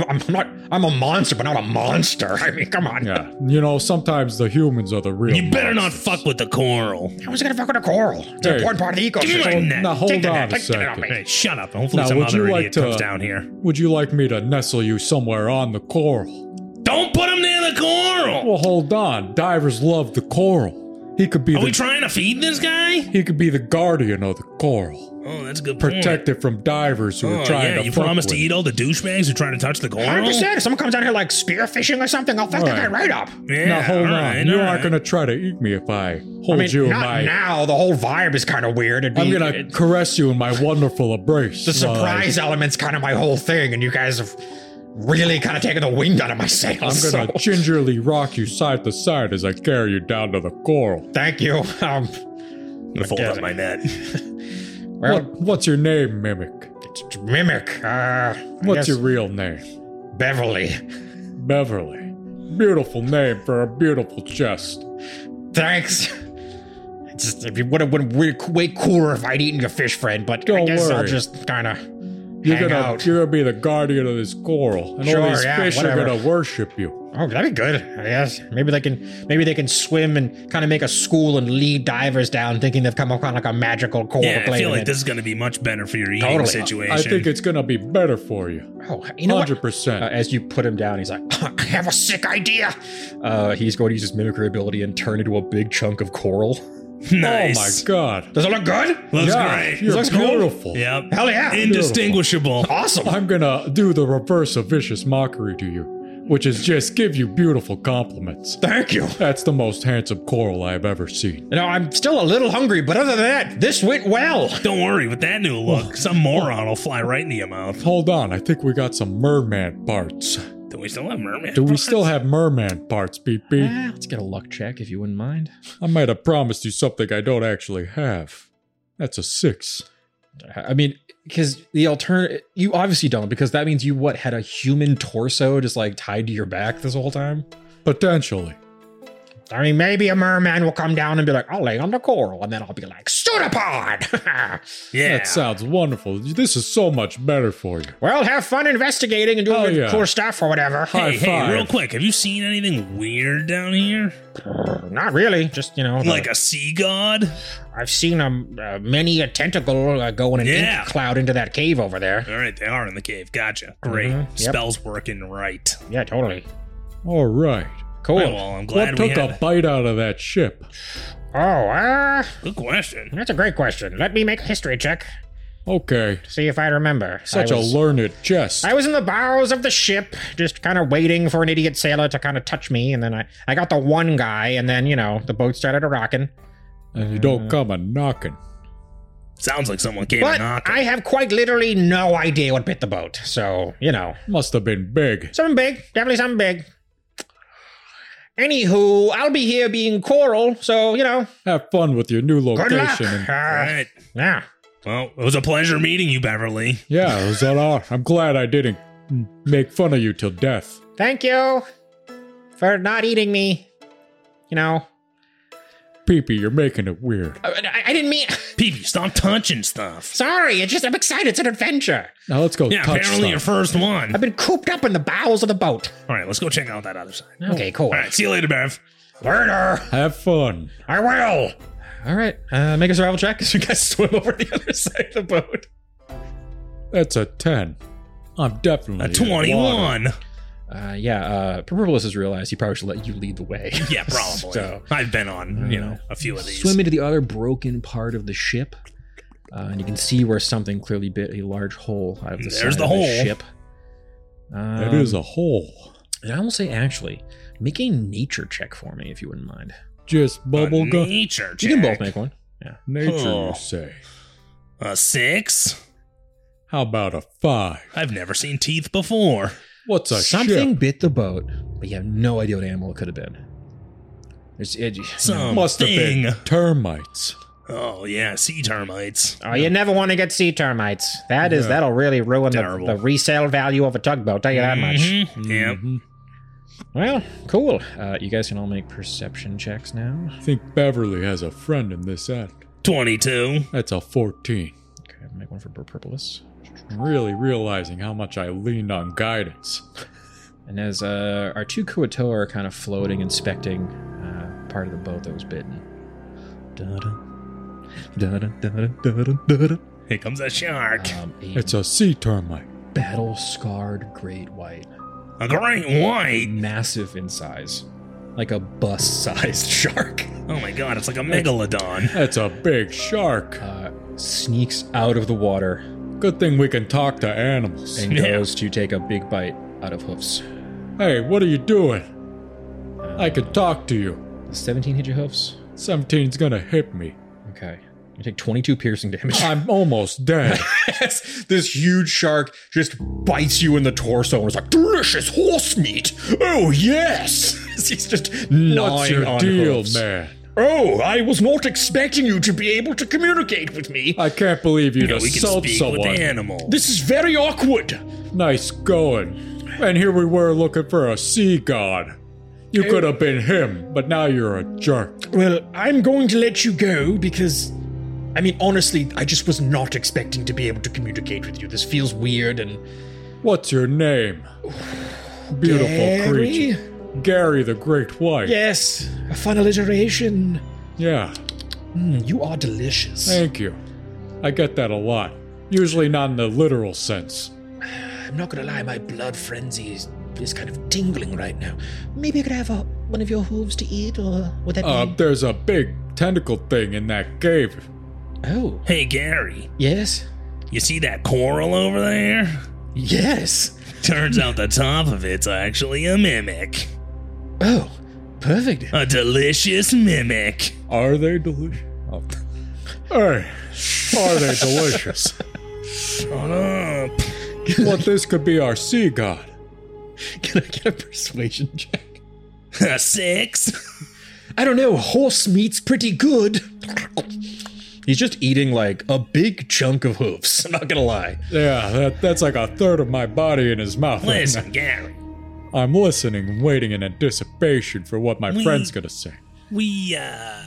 a monster, but not a monster. I mean, come on.
Yeah, you know, sometimes the humans are the real.
You better not
monsters.
fuck with the coral.
I was gonna fuck with a coral. It's an
Hey,
important part of the
give me my
ecosystem.
net.
Now hold
Take the
on
net,
a
take it off
second.
me.
Hey, shut up. Hopefully
Now,
some
would
other
you like
idiot
to-
comes down here.
Would you like me to nestle you somewhere on the coral?
Don't put him near the coral!
Well, hold on. Divers love the coral. He could be
Are
the
we trying to feed this guy?
he could be the guardian of the coral,
Oh, that's a good point.
protect it from divers who are
Oh,
trying
yeah,
to.
you
fuck
promised to
with
eat all the douchebags who try to touch the coral?
100%. If someone comes down here like spearfishing or something, I'll fuck that guy
Right.
right up.
Yeah,
Now hold
all
on.
right,
You
all
aren't
right.
gonna try to eat me if I hold
I mean,
you in
not
my.
now. The whole vibe is kind of weird.
I'm gonna caress you in my wonderful embrace.
The surprise element's kind of my whole thing, and you guys have really kind of taken the wind out of my sails.
I'm gonna
so-
gingerly rock you side to side as I carry you down to the coral.
Thank you.
I'm gonna fold
Okay.
up my net.
Well,
What's your name, Mimic?
it's Mimic. I
What's
guess
your real name?
Beverly?
Beverly. Beautiful name for a beautiful chest.
Thanks. It's just, it would have been way cooler if I'd eaten your fish friend, but I
Don't
guess I'll
worry.
just kind of
You're
hang
gonna
out.
you're gonna be the guardian of this coral, and
Sure,
all these
yeah,
fish
whatever.
are gonna worship you.
Oh, that'd be good. I guess maybe they can swim and kind of make a school and lead divers down, thinking they've come upon like a magical coral.
Yeah, I
glade
feel
in
like
it.
this is gonna be much better for your eating
Totally.
situation.
I think it's gonna be better for you.
Oh, you know what?
100%.
As you put him down, he's like,
I have a sick idea.
he's going to use his mimicry ability and turn into a big chunk of coral.
nice.
Oh my god.
Does it look good?
Looks
Yeah,
great.
you're
Looks cool.
beautiful.
Yep.
Hell yeah.
Indistinguishable.
Awesome.
I'm gonna do the reverse of vicious mockery to you, which is just give you beautiful compliments.
Thank you.
That's the most handsome coral I've ever seen.
You know, I'm still a little hungry, but other than that, this went well.
Don't worry, with that new look, some moron will fly right into your mouth.
Hold on, I think we got some merman parts.
Do we still have merman?
Do we
parts?
still have merman parts, BP?
Let's get a luck check if you wouldn't mind.
I might have promised you something I don't actually have. That's a 6.
I mean, because the alternative, you obviously don't, because that means you had a human torso just like tied to your back this whole time.
Potentially.
I mean, maybe a merman will come down and be like, I'll lay on the coral. And then I'll be like, pseudopod.
Yeah.
That sounds wonderful. This is so much better for you.
Well, have fun investigating and doing
yeah.
cool stuff or whatever.
Hey,
five.
real quick, have you seen anything weird down here?
Not really. Just,
Like a sea god?
I've seen many a tentacle go in an
Yeah.
ink cloud into that cave over there.
All right, they are in the cave. Gotcha. Great.
Yep.
Spell's working right.
Yeah, totally.
All right.
Cool.
Right, well, I'm glad
What
we
took
had
a bite out of that ship?
Good question.
That's a great question. Let me make a history check.
Okay.
See if I remember.
Such a learned jest.
I was in the bows of the ship, just kind of waiting for an idiot sailor to kind of touch me, and then I got the one guy, and then, the boat started a-rocking.
And you don't come a knocking.
Sounds like someone came
But
knocking.
I have quite literally no idea what bit the boat, so,
Must have been big.
something big, definitely something big. Anywho, I'll be here being Coral, so,
Have fun with your new
good luck.
location. And,
All right.
Yeah.
Well, it was a pleasure meeting you, Beverly.
yeah, it was an honor. I'm glad I didn't make fun of you till death.
Thank you for not eating me.
Pee-pee, you're making it weird.
I didn't mean...
Peepee, stop touching stuff.
Sorry, I'm excited. It's an adventure.
Now let's go
Yeah,
touch
apparently your
stuff.
first one.
I've been cooped up in the bowels of the boat.
All right, let's go check out that other side.
Okay, cool.
All right, see you later, Bev.
Later.
Have fun.
I will.
All right, make a survival check as you guys swim over the other side of the boat.
That's a 10. I'm definitely
A 21.
Purpurlus has realized he probably should let you lead the way.
Yeah, probably.
So,
I've been on, a few of these.
swim into the other broken part of the ship, and you can see where something clearly bit a large hole out of the
There's
side
the
of
hole.
the ship.
That is a hole.
And I will say, actually, make a nature check for me if you wouldn't mind.
Just bubble gum.
Nature check.
You can both make one. Yeah.
Nature,
Oh.
you say.
A 6?
How about a 5?
I've never seen teeth before.
What's a
Something
ship?
bit the boat, but you have no idea what animal it could have been.
Must have been termites.
Oh, yeah, sea termites.
Oh, you never want to get sea termites. That'll really ruin
Terrible.
the resale value of a tugboat, tell you that much.
Mhm. Yep.
Mhm.
Well, cool. You guys can all make perception checks now.
I think Beverly has a friend in this end.
22.
That's a 14.
Okay, make one for Purpurlus.
I'm really realizing how much I leaned on guidance.
And as our two Kuatoa are kind of floating, inspecting part of the boat that was bitten.
Here comes a shark.
A
It's a sea termite.
battle-scarred great white.
A great white.
Massive in size. Like a bus-sized shark.
Oh my god, it's like a megalodon.
That's a big shark.
Sneaks out of the water
Good thing we can talk to animals.
and
Yeah.
goes to take a big bite out of Hoofs.
Hey, what are you doing? I can talk to you.
Does 17 hit your Hoofs?
17's gonna hit me.
Okay. You take 22 piercing damage.
I'm almost dead.
This huge shark just bites you in the torso and is like, delicious horse meat. Oh, yes. He's just gnawing
What's your
on
deal,
hoofs.
man?
Oh, I was not expecting you to be able to communicate with me.
I can't believe you'd
You know, we can
assault
speak
someone.
with animals.
This is very awkward.
Nice going. And here we were looking for a sea god. You could have been him, but now you're a jerk.
Well, I'm going to let you go because, I mean, honestly, I just was not expecting to be able to communicate with you. This feels weird and...
What's your name? Beautiful
Gary?
creature. Gary the Great White.
Yes, a fun alliteration.
Yeah,
You are delicious.
thank you. I get that a lot. Usually not in the literal sense.
I'm not gonna lie, my blood frenzy is kind of tingling right now. Maybe I could have one of your hooves to eat, or would that be...
There's a big tentacle thing in that cave.
Oh,
Hey, Gary,
yes?
you see that coral over there?
Yes!
Turns out the top of it's actually a mimic.
Oh, perfect.
A delicious mimic.
Are they delicious? Oh. Hey, are they delicious?
Shut up.
Well, this could be our sea god.
Can I get a persuasion check?
A 6?
I don't know, horse meat's pretty good. He's just eating like a big chunk of hoofs, I'm not gonna lie.
Yeah, that's like a third of my body in his mouth. right
Listen,
now.
Gary.
I'm listening and waiting in anticipation for what my
We-
friend's gonna say.
We,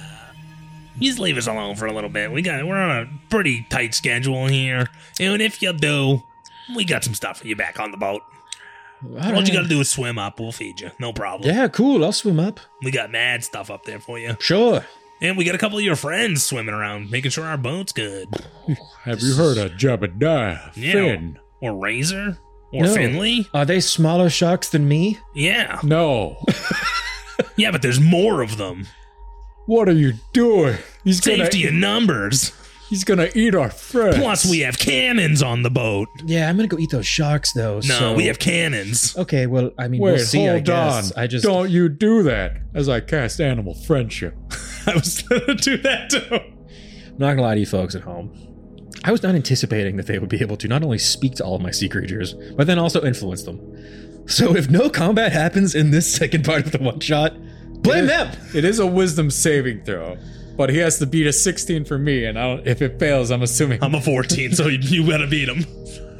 just leave us alone for a little bit. We're on a pretty tight schedule here. And if you do, we got some stuff for you back on the boat. All you gotta do is swim up. We'll feed you. No problem.
Yeah, cool. I'll swim up.
We got mad stuff up there for you.
Sure.
And we got a couple of your friends swimming around, making sure our boat's good.
Have you heard of Jebediah?
Yeah.
Finn?
Or Razor? Or
No.
Finley?
Are they smaller sharks than me?
Yeah.
No.
Yeah, but there's more of them.
What are you doing?
Safety in numbers.
He's gonna eat our friends.
Plus, we have cannons on the boat.
Yeah, I'm gonna go eat those sharks though.
No,
so.
we have cannons.
Okay, well, I mean,
Wait,
we'll see. I
hold
guess.
on.
I just
Don't you do that as I cast animal friendship.
I was gonna do that too.
I'm not gonna lie to you folks at home. I was not anticipating that they would be able to not only speak to all of my sea creatures, but then also influence them. So if no combat happens in this second part of the one shot, blame them.
It is a wisdom saving throw, but he has to beat a 16 for me, and if it fails, I'm assuming.
I'm a 14, so you gotta beat him.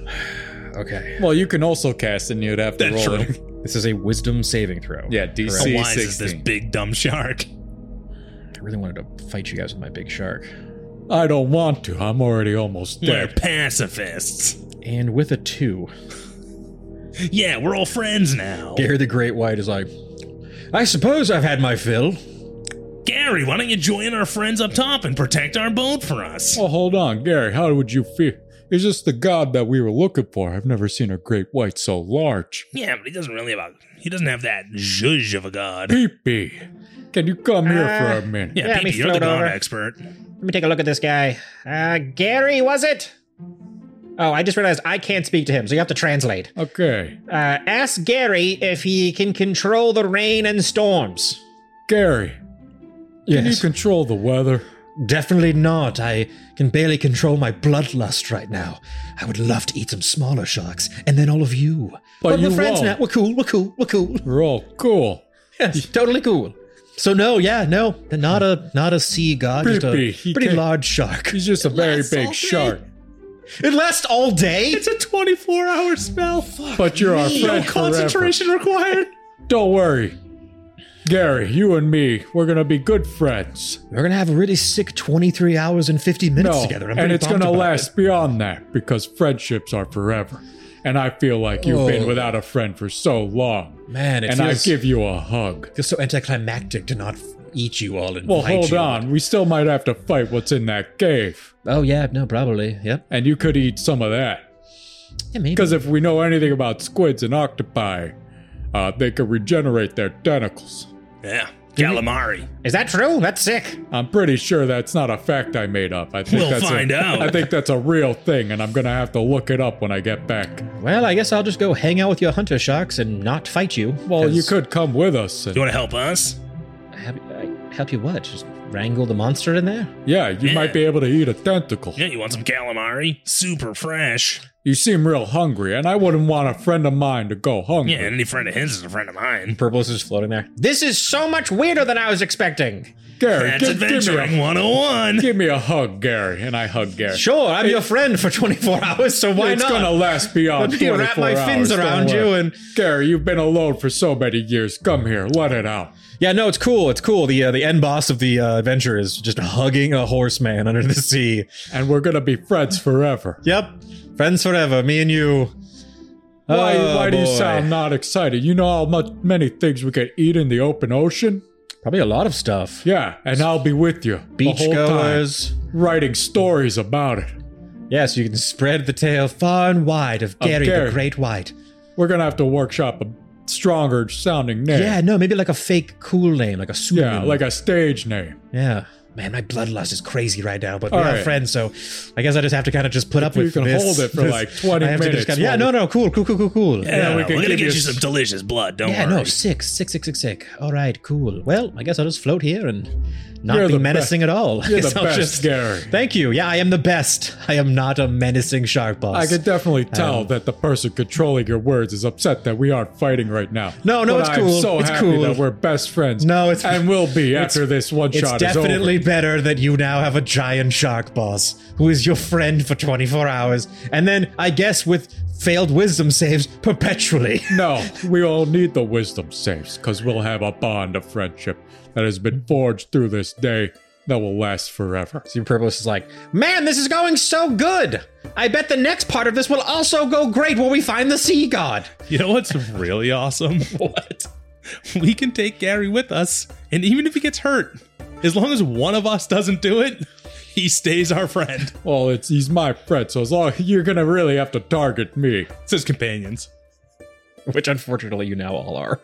Okay,
Well, you can also cast, and you'd have to
That's
roll
true.
it.
this is a wisdom saving throw.
Yeah,
How
DC
wise is this
16.
big dumb shark?
I really wanted to fight you guys with my big shark.
I don't want to. I'm already almost
We're
dead.
pacifists.
And with a 2,
Yeah, we're all friends now.
Gary the Great White is like, I suppose I've had my fill.
Gary, why don't you join our friends up top and protect our boat for us?
Oh, hold on, Gary. How would you feel? Is this the god that we were looking for? I've never seen a great white so large.
Yeah, but he doesn't have that zhuzh of a god.
Pee-pee, can you come here for a minute?
Yeah,
Let me
Pete, you're the
float
god
over.
expert.
Let me take a look at this guy. Gary, was it? Oh, I just realized I can't speak to him, so you have to translate.
Okay,
Ask Gary if he can control the rain and storms.
Gary, can you
Yes.
control the weather?
Definitely not. I can barely control my bloodlust right now. I would love to eat some smaller sharks, and then all of you.
But
we're
you
friends
won't.
now. We're cool. We're cool. We're cool.
We're all cool.
Yes, totally cool. So no, not a sea god, just a
Pee-pee, he
pretty
can't-
large shark.
He's just a very
lasts all
big
day.
shark.
It lasts all day.
It's a 24-hour spell.
But you're our
No
friend forever.
concentration required.
Don't worry. Gary, you and me, we're gonna be good friends.
We're gonna have a really sick 23 hours and 50 minutes
No,
together. I'm
and
pretty
it's
pumped
gonna
about
last
it.
beyond that because friendships are forever. And I feel like you've been
Oh.
without a friend for so long.
Man, it
And I
feels,
give you a hug.
feels so anticlimactic to not eat you all and
Well,
fight
hold
you.
on. We still might have to fight what's in that cave.
Oh yeah, no, probably. Yep.
And you could eat some of that.
Yeah, maybe.
Because if we know anything about squids and octopi, they can regenerate their tentacles.
Yeah, calamari.
Is that true? That's sick.
I'm pretty sure that's not a fact I made up. I think
We'll
that's
find out.
I think that's a real thing, and I'm gonna have to look it up when I get back.
Well, I guess I'll just go hang out with your hunter sharks and not fight you.
Well, you
'cause
could come with us. And,
You want to help us?
help you what? Just wrangle the monster in there?
yeah, you
Yeah.
might be able to eat a tentacle.
Yeah, you want some calamari? Super fresh.
You seem real hungry, and I wouldn't want a friend of mine to go hungry.
Yeah, and any friend of his is a friend of mine.
Purple is just floating there.
This is so much weirder than I was expecting.
Gary,
That's
give
adventuring
me
101.
give me a hug, Gary, and I hug Gary.
Sure, I'm your friend for 24 hours, so why
it's
not?
gonna last beyond
Let me
24
wrap my fins
hours, don't
around you
worry.
and-
Gary, you've been alone for so many years. Come here, let it out.
Yeah, no, it's cool. It's cool. The end boss of the adventure is just hugging a horseman under the sea.
And we're gonna be friends forever.
Yep, friends forever. Me and you.
Why do you
boy.
sound not excited? You know how many things we could eat in the open ocean?
Probably a lot of stuff.
Yeah, and I'll be with you the whole
Beachgoers.
time, writing stories about it.
Yes, you can spread the tale far and wide of Gary
Gary.
the Great White.
We're gonna have to workshop a stronger sounding name.
Yeah, no, maybe like a fake cool name, like a pseudonym.
Yeah, like a stage name.
Yeah. Man, my bloodlust is crazy right now, but
All
we are
right.
friends, so I guess I just have to kind of just put up
you
with
can
this.
hold it for like 20
I have to just
minutes
kinda- yeah,
while
no, cool.
Yeah,
we
we're
can
gonna
give
get
you
you some delicious blood. Don't
Yeah,
worry.
no, sick. All right, cool. Well, I guess I'll just float here and not
You're
be
the
menacing at all. I
You're
guess
the
I'll
best,
just-
Gary.
Thank you. Yeah, I am the best. I am not a menacing shark boss.
I could definitely tell that the person controlling your words is upset that we aren't fighting right now.
No,
But
it's
I'm
cool.
so
It's
happy
cool.
that we're best friends.
No, it's-
and will be after this one
It's
shot is over.
definitely better that you now have a giant shark boss who is your friend for 24 hours, and then, I guess, with failed wisdom saves perpetually.
No, we all need the wisdom saves, because we'll have a bond of friendship that has been forged through this day that will last forever.
Superbus is like, man, this is going so good. I bet the next part of this will also go great when we find the sea god.
You know what's really awesome?
What?
We can take Gary with us, and even if he gets hurt, as long as one of us doesn't do it, he stays our friend.
Well, he's my friend, so as long you're gonna really have to target me.
It's his companions.
Which, unfortunately, you now all are.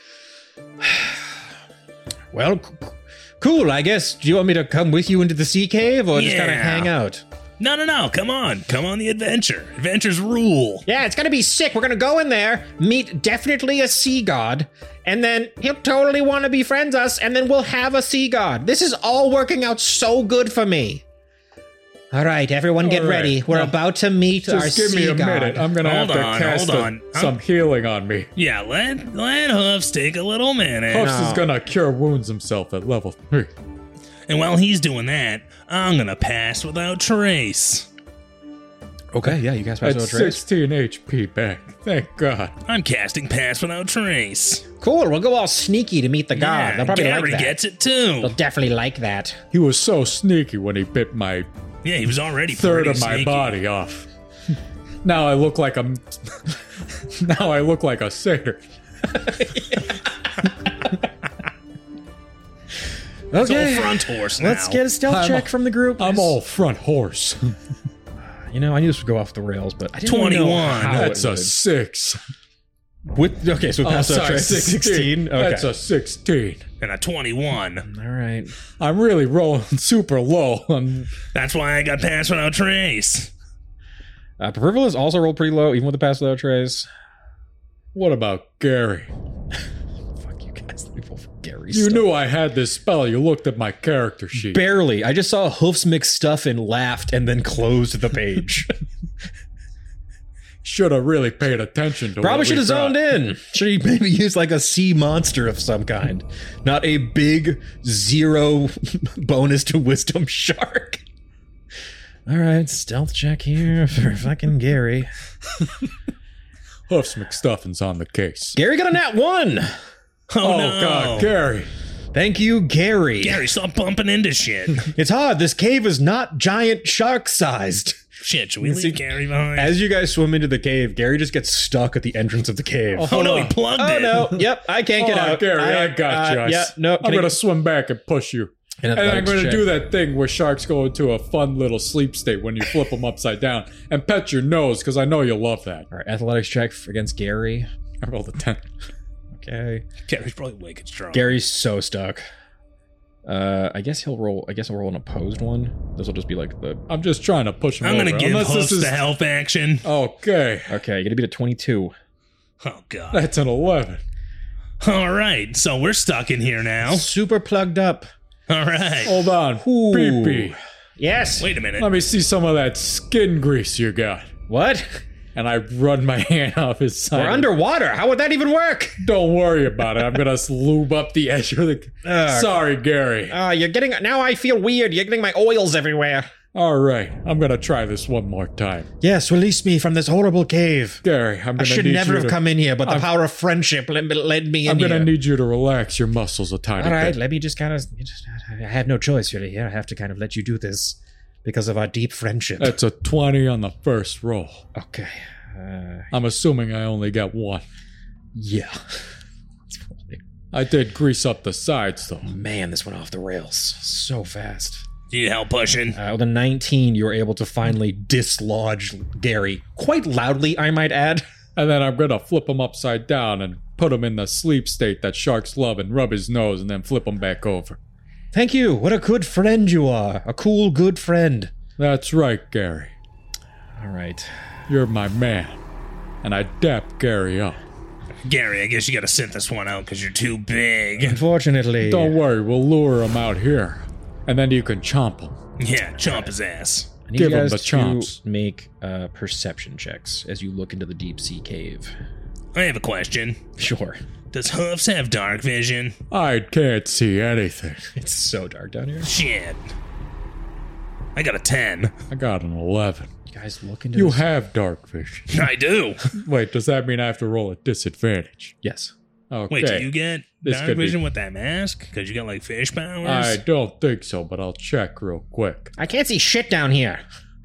Well, cool, I guess. Do you want me to come with you into the sea cave, or just kind of
Yeah.
hang out?
No, come on the adventure. Adventures rule.
Yeah, it's gonna be sick. We're gonna go in there, meet definitely a sea god, and then he'll totally want to befriend us, and then we'll have a sea god. This is all working out so good for me. All right, everyone get
All right.
ready. We're
Now,
about to meet our
Just give me
sea
a
god.
minute. I'm gonna
Hold
have to
on,
cast
hold on.
some healing on me.
Yeah, let Huffs take a little minute.
Puffs is gonna cure wounds himself at level 3.
And while he's doing that, I'm gonna pass without trace.
Okay, yeah, you guys pass
That's
out trace.
16 HP back. Thank God.
I'm casting pass without trace.
Cool, we'll go all sneaky to meet the god.
Yeah,
They'll probably
Gary
like that.
gets it
They'll
too.
definitely like that.
He was so sneaky when he bit my
Yeah, he was already
third
pretty
of my
sneaky.
body off. Now I look like a now I look like a satyr.
It's
Okay,
all front horse now.
let's get a stealth
I'm-
check from the group.
I'm all front horse.
You know, I knew this would go off the rails, but I didn't really know
21.
how
That's
it
a
would.
6.
Okay, so we passed out trace. 16. Okay.
That's a 16.
And a 21.
All right.
I'm really rolling super low.
That's why I got pass without trace.
Peripheralist also rolled pretty low, even with the pass without trace.
What about Gary?
Fuck you guys. Let me roll for Gary.
You
stuff.
knew I had this spell. You looked at my character sheet.
Barely. I just saw Hoofs mix stuff and laughed and then closed the page.
Should have really paid attention to
Probably
what
should
we
have zoned
got.
in. Should he maybe use like a sea monster of some kind? Not a big 0 bonus to wisdom shark. All right, stealth check here for fucking Gary.
Hoofs McStuffin's on the case.
Gary got a nat 1.
Oh,
Oh,
no.
God, Gary.
Thank you, Gary.
Gary, stop bumping into shit.
It's hard. This cave is not giant shark sized.
Shit, should we
See,
leave Gary behind?
As you guys swim into the cave, Gary just gets stuck at the entrance of the cave.
oh no, he plugged
Oh
it.
no! Yep, I can't get
Hold on,
out.
Gary, I got you.
Yeah, no.
I'm going to swim back and push you. And I'm going to do that thing where sharks go into a fun little sleep state when you flip them upside down and pet your nose, because I know you'll love that.
All right, athletics check against Gary.
I rolled a 10.
Okay,
Gary's probably wicked strong.
Gary's so stuck. I guess he'll roll. I guess he'll roll an opposed one. This will just be like the.
I'm just trying to push him
I'm
over.
gonna give
Unless
Huffs
this is
the health action.
Okay,
Okay, you're gonna beat a 22.
Oh god.
that's an 11.
All right, so we're stuck in here now.
Super plugged up.
All right.
Hold on.
Ooh.
Pee-pee.
Yes.
Wait a minute.
Let me see some of that skin grease you got.
What?
And I run my hand off his side.
We're underwater. How would that even work?
Don't worry about it. I'm going to lube up the edge of the... Sorry, Gary.
You're getting. Now I feel weird. You're getting my oils everywhere.
All right. I'm going to try this one more time.
Yes, release me from this horrible cave.
Gary, I'm
I
going to
should
need
never
you
have
to...
come in here, but the power of friendship led me in
I'm
here.
going to need you to relax your muscles a tiny
All right,
bit.
let me just kind of. I have no choice really here. I have to kind of let you do this because of our deep friendship.
That's a 20 on the first roll.
Okay.
I'm assuming I only got one.
Yeah.
I did grease up the sides, though.
Man, this went off the rails so fast.
Do you help pushing?
With a 19, you were able to finally dislodge Gary. Quite loudly, I might add.
And then I'm going to flip him upside down and put him in the sleep state that sharks love and rub his nose and then flip him back over.
Thank you. What a good friend you are. A cool, good friend.
That's right, Gary.
All right.
You're my man. And I dapped Gary up.
Gary, I guess you gotta sit this one out because you're too big.
Unfortunately.
Don't worry, we'll lure him out here. And then you can chomp him.
Yeah, chomp his ass.
I need
Give
you
him
guys
the
to
chomps.
make perception checks as you look into the deep sea cave.
I have a question.
Sure.
Does Hoofs have dark vision?
I can't see anything.
It's so dark down here.
Shit. I got a 10.
I got an 11.
You guys look into
You
this?
have dark vision.
I do.
Wait, does that mean I have to roll a disadvantage?
Yes.
Okay.
Wait, do you get
This
dark
could be-
vision with that mask? Because you got like fish powers?
I don't think so, but I'll check real quick.
I can't see shit down here.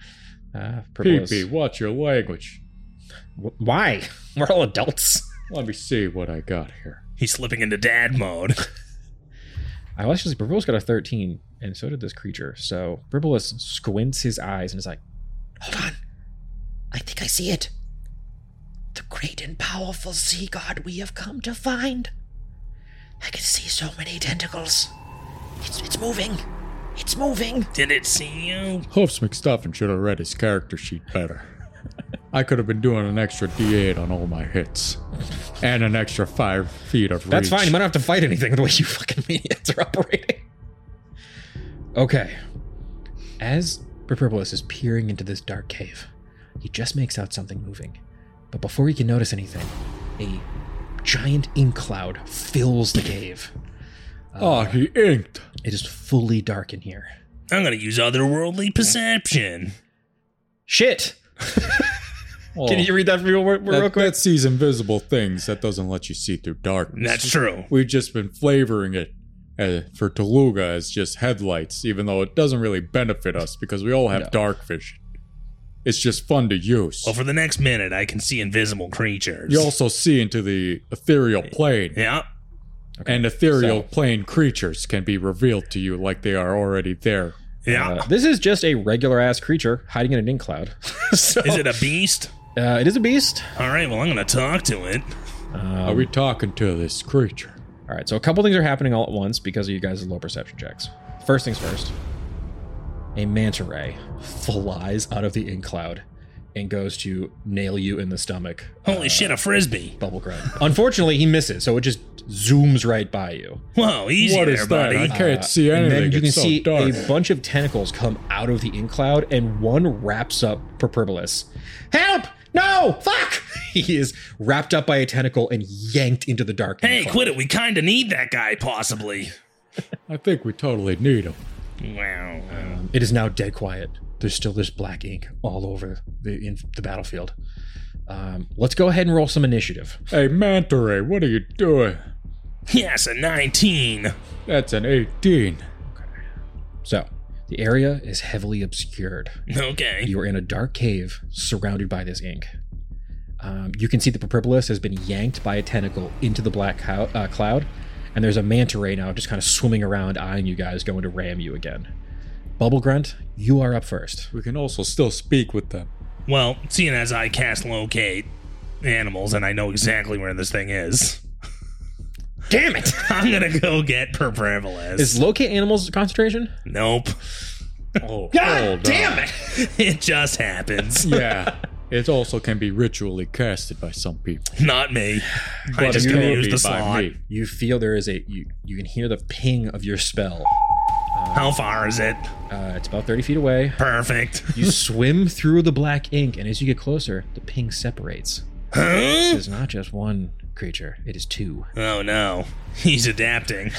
Purple
PP, watch your language.
Why? We're all adults.
Let me see what I got here.
He's slipping into dad mode.
I was actually Purple's got a 13, and so did this creature. So Purple squints his eyes and is like,
Hold on. I think I see it. The great and powerful sea god we have come to find. I can see so many tentacles. It's moving. It's moving.
Did it see you?
Hoofs McStuffin should have read his character sheet better. I could have been doing an extra D8 on all my hits. And an extra 5 feet of reach.
that's fine. You might not have to fight anything the way you fucking maniacs are operating. Okay. As Purpleus is peering into this dark cave, he just makes out something moving. But before he can notice anything, a giant ink cloud fills the cave.
Oh, he inked.
It is fully dark in here.
I'm going to use otherworldly perception.
Shit!
Oh,
Can you read that for me real quick?
that sees invisible things. That doesn't let you see through darkness.
That's true.
We've just been flavoring it for Toluga as just headlights, even though it doesn't really benefit us because we all have
No.
dark vision. It's just fun to use.
Well, for the next minute, I can see invisible creatures.
You also see into the ethereal plane,
Yeah.
and ethereal plane creatures can be revealed to you like they are already there.
Yeah.
This is just a regular ass creature hiding in an ink cloud. So,
Is it a beast?
it is a beast.
All right, well, I'm going to talk to it.
Are we talking to this creature?
All right, so a couple things are happening all at once because of you guys' low perception checks. First things first, a manta ray flies out of the ink cloud and goes to nail you in the stomach.
Holy shit, a frisbee.
Bubble grunt. Unfortunately, he misses, so it just zooms right by you.
Whoa, easy
What
there,
is that?
buddy.
I can't see
And
anything.
then you can
It's so
see
dark.
a bunch of tentacles come out of the ink cloud, and one wraps up Purpleus. Help! No! Fuck! He is wrapped up by a tentacle and yanked into the dark.
Hey,
ink cloud.
quit it. We kind of need that guy, possibly.
I think we totally need him.
Wow.
It is now dead quiet. There's still this black ink all over the battlefield. Let's go ahead and roll some initiative.
Hey, Manta Ray, what are you doing?
Yes, a 19.
That's an 18.
So, the area is heavily obscured.
Okay.
You are in a dark cave surrounded by this ink. You can see that Purpleus has been yanked by a tentacle into the black cloud, and there's a manta ray now just kind of swimming around, eyeing you guys, going to ram you again. Bubble Grunt, you are up first.
We can also still speak with them.
Well, seeing as I cast locate animals and I know exactly where this thing is,
Damn it!
I'm going to go get Purpleus.
Is locate animals concentration?
Nope.
Oh,
God
hold
damn
on.
it!
It just happens.
Yeah. It also can be ritually casted by some people.
Not me. I
But
just
it
gonna
will
use
be
the
by
slot.
me.
You feel there is you can hear the ping of your spell.
How far is it?
It's about 30 feet away.
Perfect.
You swim through the black ink, and as you get closer, the ping separates.
Huh?
It is not just one creature, it is two.
Oh no. He's adapting.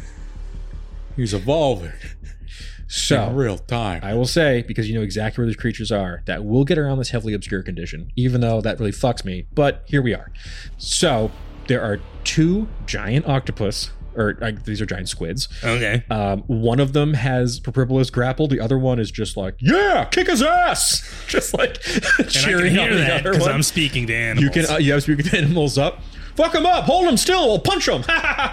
He's evolving in
So,
real time.
I will say, because you know exactly where these creatures are, that we'll get around this heavily obscure condition, even though that really fucks me, but here we are. So, there are two giant octopus, or these are giant squids.
Okay.
One of them has Purpleus grappled, the other one is just like, yeah, kick his ass! Just like
And I can
cheering on
hear
the
that
other
because
one.
I'm speaking to animals.
You can, you have speaking to animals up. Fuck him up! Hold him still! We'll punch him!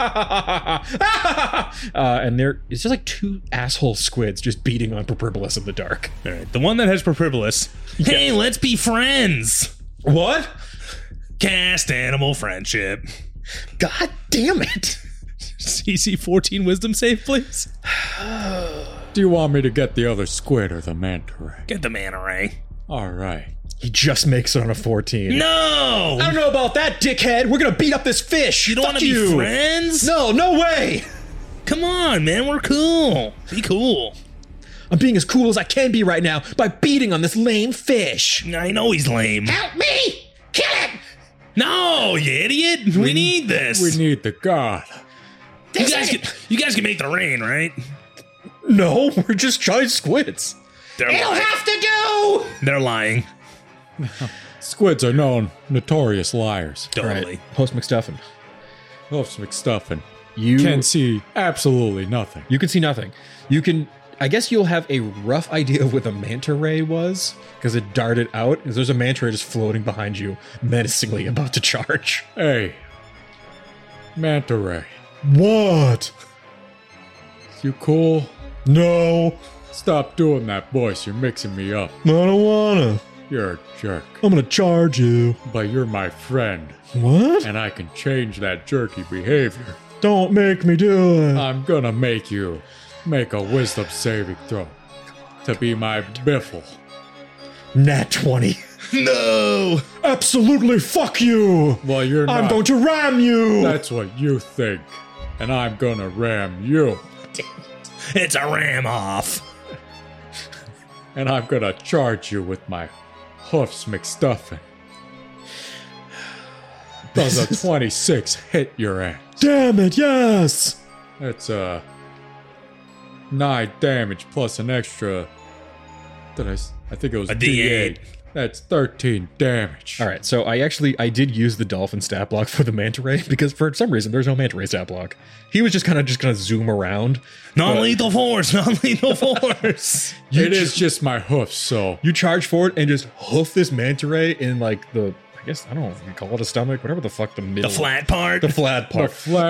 And it's just like two asshole squids just beating on Purpleus in the dark.
All right. The one that has Purpleus. Hey, let's be friends.
What?
Cast animal friendship.
God damn it!
CC 14 wisdom save, please.
Do you want me to get the other squid or the manta ray?
Get the manta ray.
All right.
He just makes it on a 14.
No!
I don't know about that, dickhead! We're gonna beat up this fish!
You don't want to be friends?
No, no way!
Come on, man. We're cool. Be cool.
I'm being as cool as I can be right now by beating on this lame fish.
I know he's lame.
Help me! Kill it!
No, you idiot. We need this.
We need the god.
You guys can make the rain, right?
No, we're just giant squids.
They're
It'll
lying.
have to do!
They're lying.
Squids are notorious liars.
Totally.
All right, Host McStuffin.
Hoofs McStuffin
You
can see absolutely nothing.
You can see nothing. You can. I guess you'll have a rough idea of what the manta ray was because it darted out. There's a manta ray just floating behind you, menacingly about to charge.
Hey, Manta Ray,
What?
you cool?
No,
Stop doing that voice. You're mixing me up.
I don't wanna.
You're a jerk.
I'm gonna charge you.
But you're my friend,
What?
and I can change that jerky behavior.
Don't make me do it.
I'm gonna make you make a wisdom saving throw to be my biffle.
Nat 20.
No.
Absolutely, fuck you.
Well, you're not.
I'm going to ram you.
That's what you think. And I'm gonna ram you.
It's a ram off.
And I'm gonna charge you with my hoofs McStuffin. Does a 26 hit your ass?
Damn it, yes.
That's 9 damage plus an extra. I think it was
A D8.
That's 13 damage.
All right, so I did use the dolphin stat block for the manta ray because for some reason there's no manta ray stat block. He was just gonna zoom around.
Non-lethal force. Non-lethal force.
It is just my hoofs, so
You charge forward and just hoof this manta ray in like the, I guess, I don't know if you call it a stomach, whatever the fuck the middle.
The flat part.
The flat
the
part.
flap.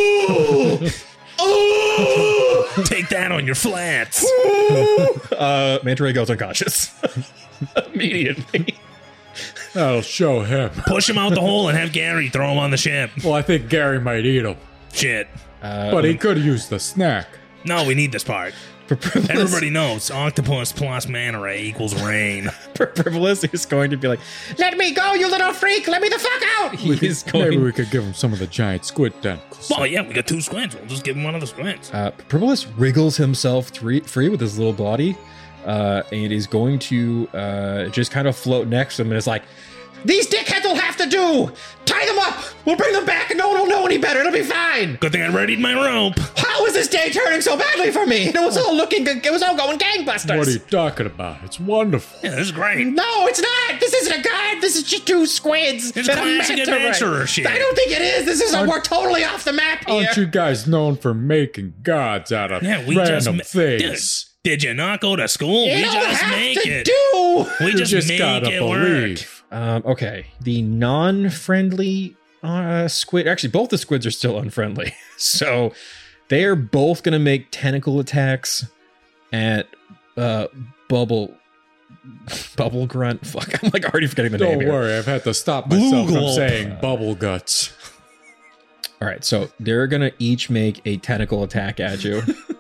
Take that on your flats.
Manta ray goes unconscious. Immediately.
That'll show him.
Push him out the hole and have Gary throw him on the ship.
Well, I think Gary might eat him,
Shit.
but he could use the snack.
No, we need this part. Everybody knows octopus plus manta ray equals rain.
Privilege is going to be like,
Let me go, you little freak! Let me the fuck out!
he's
Maybe
going.
we could give him some of the giant squid tentacles.
Well, yeah, we got 2 squids. We'll just give him one of the squids.
Privilege wriggles himself free with his little body, and is going to just kind of float next to him, and is like,
These dickheads will have to do! Tie them up! We'll bring them back and no one will know any better. It'll be fine!
Good thing I readied my rope.
How is this day turning so badly for me? It was all going gangbusters!
What are you talking about? It's wonderful.
Yeah, this is great.
No, it's not! This isn't a guide! This is just 2 squids!
It's
and a
classic
manta ray.
adventurer shit.
I don't think it is! This is we're totally off the map here!
Aren't you guys known for making gods out of
Yeah, we just
random
Dude,
things?
did you not go to school?
You
We
don't
just
have
make
to
it.
do!
We
You
just make
gotta
it work.
believe.
okay, the non-friendly squid. Actually, both the squids are still unfriendly, so they are both going to make tentacle attacks at Bubble Grunt. Fuck, I'm like already forgetting the name
Don't
here.
worry, I've had to stop myself from
Glugulp.
saying bubble guts.
All right, so they're going to each make a tentacle attack at you.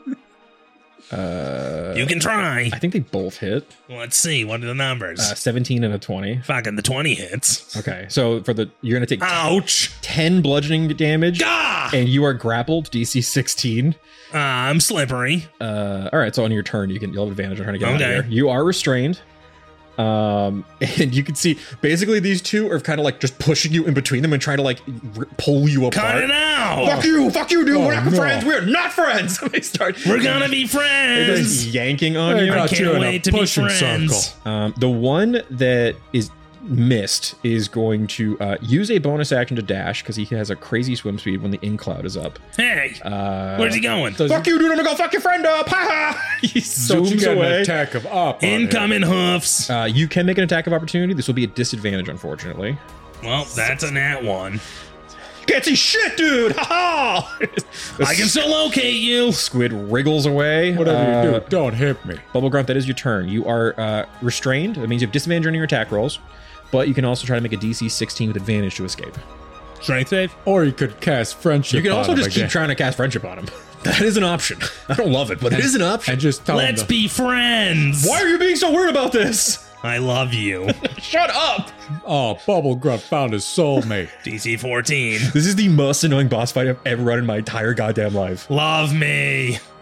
You can try.
I think they both hit.
Let's see. What are the numbers?
17 and a 20.
Fucking the 20 hits.
Okay, so you're going to take
Ouch.
10 bludgeoning damage,
Gah!
and you are grappled, DC 16.
I'm slippery.
All right, so on your turn, you'll have advantage on trying to get out
Okay.
of here. You are restrained. And you can see basically these two are kind of like just pushing you in between them and trying to like pull you
Cut
apart.
it out.
Fuck you, dude.
Oh,
We're not
no.
friends. We're not friends. They start
We're gonna be friends.
just yanking on
They
you.
got you
Can't
in
wait
a
to be
pushing
friends.
circle.
The one that is missed is going to use a bonus action to dash because he has a crazy swim speed when the in cloud is up.
Hey, where's he going?
Does
Fuck you, dude. I'm gonna go fuck your friend up. Ha ha. He
Don't you
zooms
get an
away.
attack of up on him?
Incoming hoofs.
You can make an attack of opportunity. This will be a disadvantage, unfortunately.
Well, that's a nat 1.
Can't see shit, dude. Ha ha.
I can still locate you.
Squid wriggles away.
Whatever you do, don't hit me.
Bubble Grunt, that is your turn. You are restrained. That means you have disadvantage on your attack rolls, but you can also try to make a DC 16 with advantage to escape.
Strength save.
Or you could cast friendship.
You can
on
also
him
just keep
again.
trying to cast friendship on him. That is an option. I don't love it, but it is an option.
and just tell
Let's
him.
be friends.
Why are you being so weird about this?
I love you.
Shut up.
Oh, Bubble Grunt found his soulmate.
DC 14.
This is the most annoying boss fight I've ever run in my entire goddamn life.
Love me.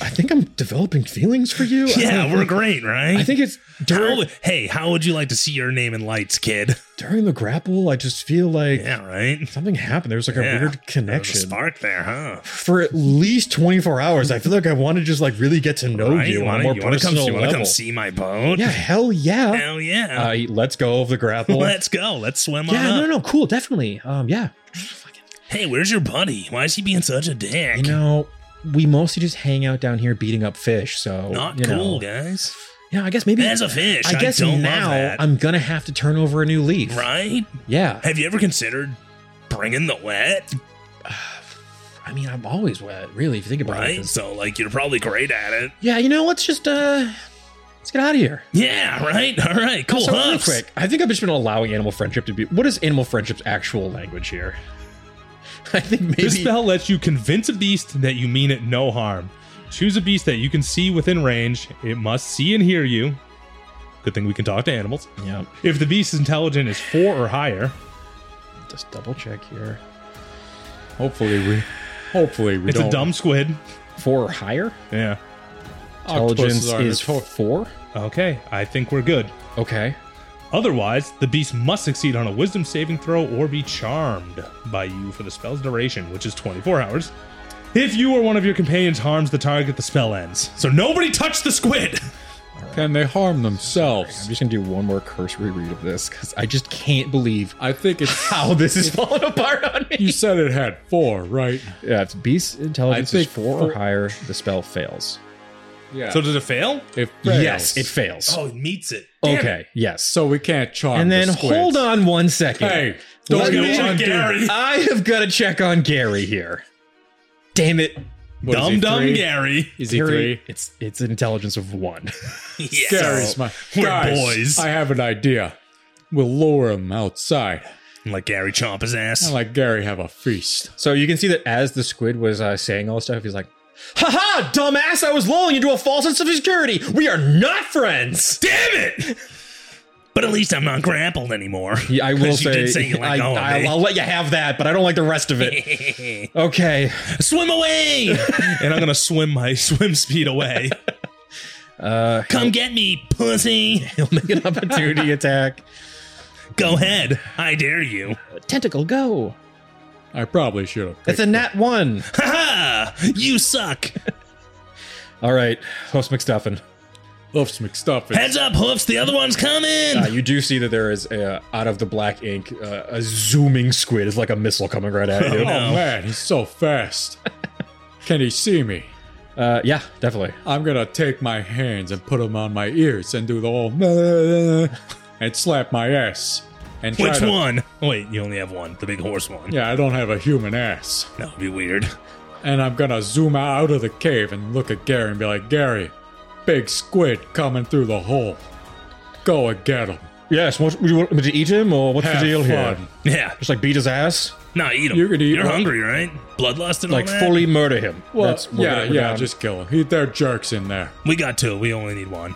I think I'm developing feelings for you.
Yeah, we're great, right?
I think it's
How would you like to see your name in lights, kid?
during the grapple. I just feel like
Yeah, right?
something happened. There's like a weird
There's a
connection.
spark there, huh?
For at least 24 hours, I feel like I want to just like really get to know
Right?
you on a more
You wanna
personal
come
level.
see my boat?
Yeah, hell yeah.
Hell yeah.
Let's go of the grapple.
Let's go. Let's swim on
Yeah,
up.
no, cool, definitely. Yeah.
Hey, where's your buddy? Why is he being such a dick?
You know, we mostly just hang out down here beating up fish, so
Not
you
cool,
know.
guys.
Yeah, I guess maybe
As a fish,
I guess
don't
now
love that.
I'm gonna have to turn over a new leaf.
Right?
Yeah.
Have you ever considered bringing the wet?
I mean, I'm always wet, really, if you think about it.
Right?
'Cause-
So, like, you're probably great at it.
Yeah, you know, let's just let's get out of here.
Yeah, right? All right, cool.
So real
Huffs.
quick, I think I've just been allowing animal friendship to be. What is animal friendship's actual language here? I think maybe.
This spell lets you convince a beast that you mean it no harm. Choose a beast that you can see within range. It must see and hear you. Good thing we can talk to animals.
Yeah.
If the beast's intelligence is 4 or higher,
Just double check here.
Hopefully we
it's
don't.
a dumb squid.
4 or higher.
Yeah.
Intelligence
Octopuses are
is
notorious.
4.
Okay, I think we're good.
Okay.
Otherwise, the beast must succeed on a wisdom saving throw or be charmed by you for the spell's duration, which is 24 hours. If you or one of your companions harms the target, the spell ends. So nobody touch the squid!
Can they harm
I'm
themselves?
just gonna do one more cursory read of this because I just can't believe
I think it's.
how this is falling apart on me.
You said it had 4, right?
Yeah, if beast intelligence
I
is
think
4 or higher, the spell fails.
Yeah.
So does it fail?
it fails.
Yes, it fails.
Oh, it meets it. Damn
Okay,
it.
yes.
So we can't charm.
And then
the squids.
hold on 1 second.
Hey,
Let
don't
me
get on,
Gary.
I have got to check on Gary here. Damn it.
What is he,
Dumb
3?
Gary.
Is he
Gary,
3?
it's an intelligence of 1.
Yes.
Gary's my.
We're
Guys,
boys.
I have an idea. We'll lure him outside
Like Gary chomp his ass.
and let Gary have a feast.
So you can see that as the squid was saying all this stuff, he's like, "Ha dumbass! I was lulling you into a false sense of security. We are not friends."
Damn it! But at least I'm not grappled anymore.
Yeah, I will
'Cause you
say,
did say you let go of me.
I'll let you have that, but I don't like the rest of it. Okay.
Swim away!
And I'm going to swim my swim speed away.
Come get me, pussy!
He'll make an opportunity attack.
Go ahead. I dare you.
Tentacle, go.
I probably should have.
It's a nat 1.
Ha ha! You suck!
All right, Hoofs McStuffin.
Loves McStuffins.
Heads up, Hoofs, the other one's coming!
You do see that there is, out of the black ink, a zooming squid. It's like a missile coming right at you.
Oh man, he's so fast. Can he see me?
Yeah, definitely.
I'm gonna take my hands and put them on my ears and do the whole and slap my ass. And try
Which
to-
one? Oh, wait, you only have one. The big horse one.
Yeah, I don't have a human ass.
That would be weird.
And I'm gonna zoom out of the cave and look at Gary and be like, Gary, big squid coming through the hole. Go and get him.
Yes, would you want me to eat him, or what's
Have
the deal here?
fun.
Yeah.
Just like beat his ass?
Nah, eat him.
You could eat
You're
one.
hungry, right? Bloodlust and
Like
all that?
fully murder him?
Well,
That's- we're gonna go down.
just kill him. They're jerks in there.
We got 2. We only need 1.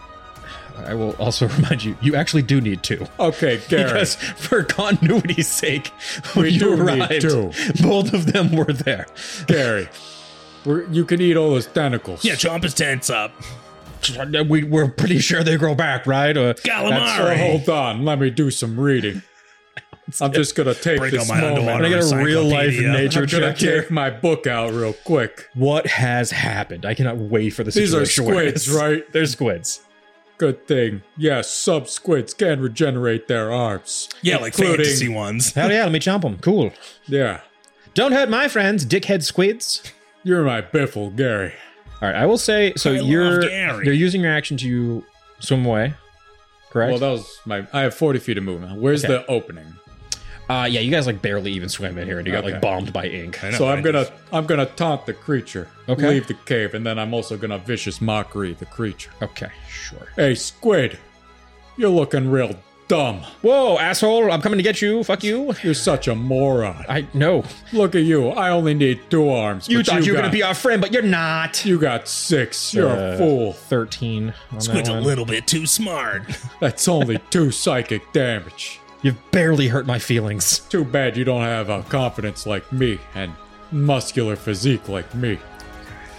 I will also remind you, you actually do need 2.
Okay, Gary.
Because for continuity's sake, when
We
you
do need
arrived,
2.
both of them were there.
Gary, you can eat all those tentacles.
Yeah, chomp his tents up.
We're pretty sure they grow back, right?
Calamari!
So hold on, let me do some reading. I'm just gonna take
Break
this
out my
moment.
underwater
Can I get a real life
encyclopedia.
nature
I'm gonna
check here?
take my book out real quick.
What has happened? I cannot wait for the
These are
situation. where
squids,
this-
right?
They're squids.
Good thing. Yes, sub squids can regenerate their arms.
Yeah, like
including-
fantasy ones.
Hell yeah, let me chomp them. Cool.
Yeah.
Don't hurt my friends, dickhead squids.
You're my biffle, Gary.
All right, I will say, so
I love
you're
Gary.
using your action to swim away, correct?
Well, that was I have 40 feet of movement. Where's
Okay.
the opening?
Yeah, you guys like barely even swim in here, and you got like
Okay.
bombed by ink.
I know,
So
I
I'm gonna taunt the creature.
Okay.
Leave the cave, and then I'm also gonna vicious mockery the creature.
Okay, sure.
Hey, squid, you're looking real dumb.
Whoa, asshole! I'm coming to get you. Fuck you.
You're such a moron.
I know.
Look at you. I only need 2 arms.
You
but
thought you were
got-
gonna be our friend, but you're not.
You got 6. You're a fool.
13. On
Squid's
that
a
one.
little bit too smart.
That's only 2 psychic damage.
You've barely hurt my feelings.
Too bad you don't have a confidence like me and muscular physique like me.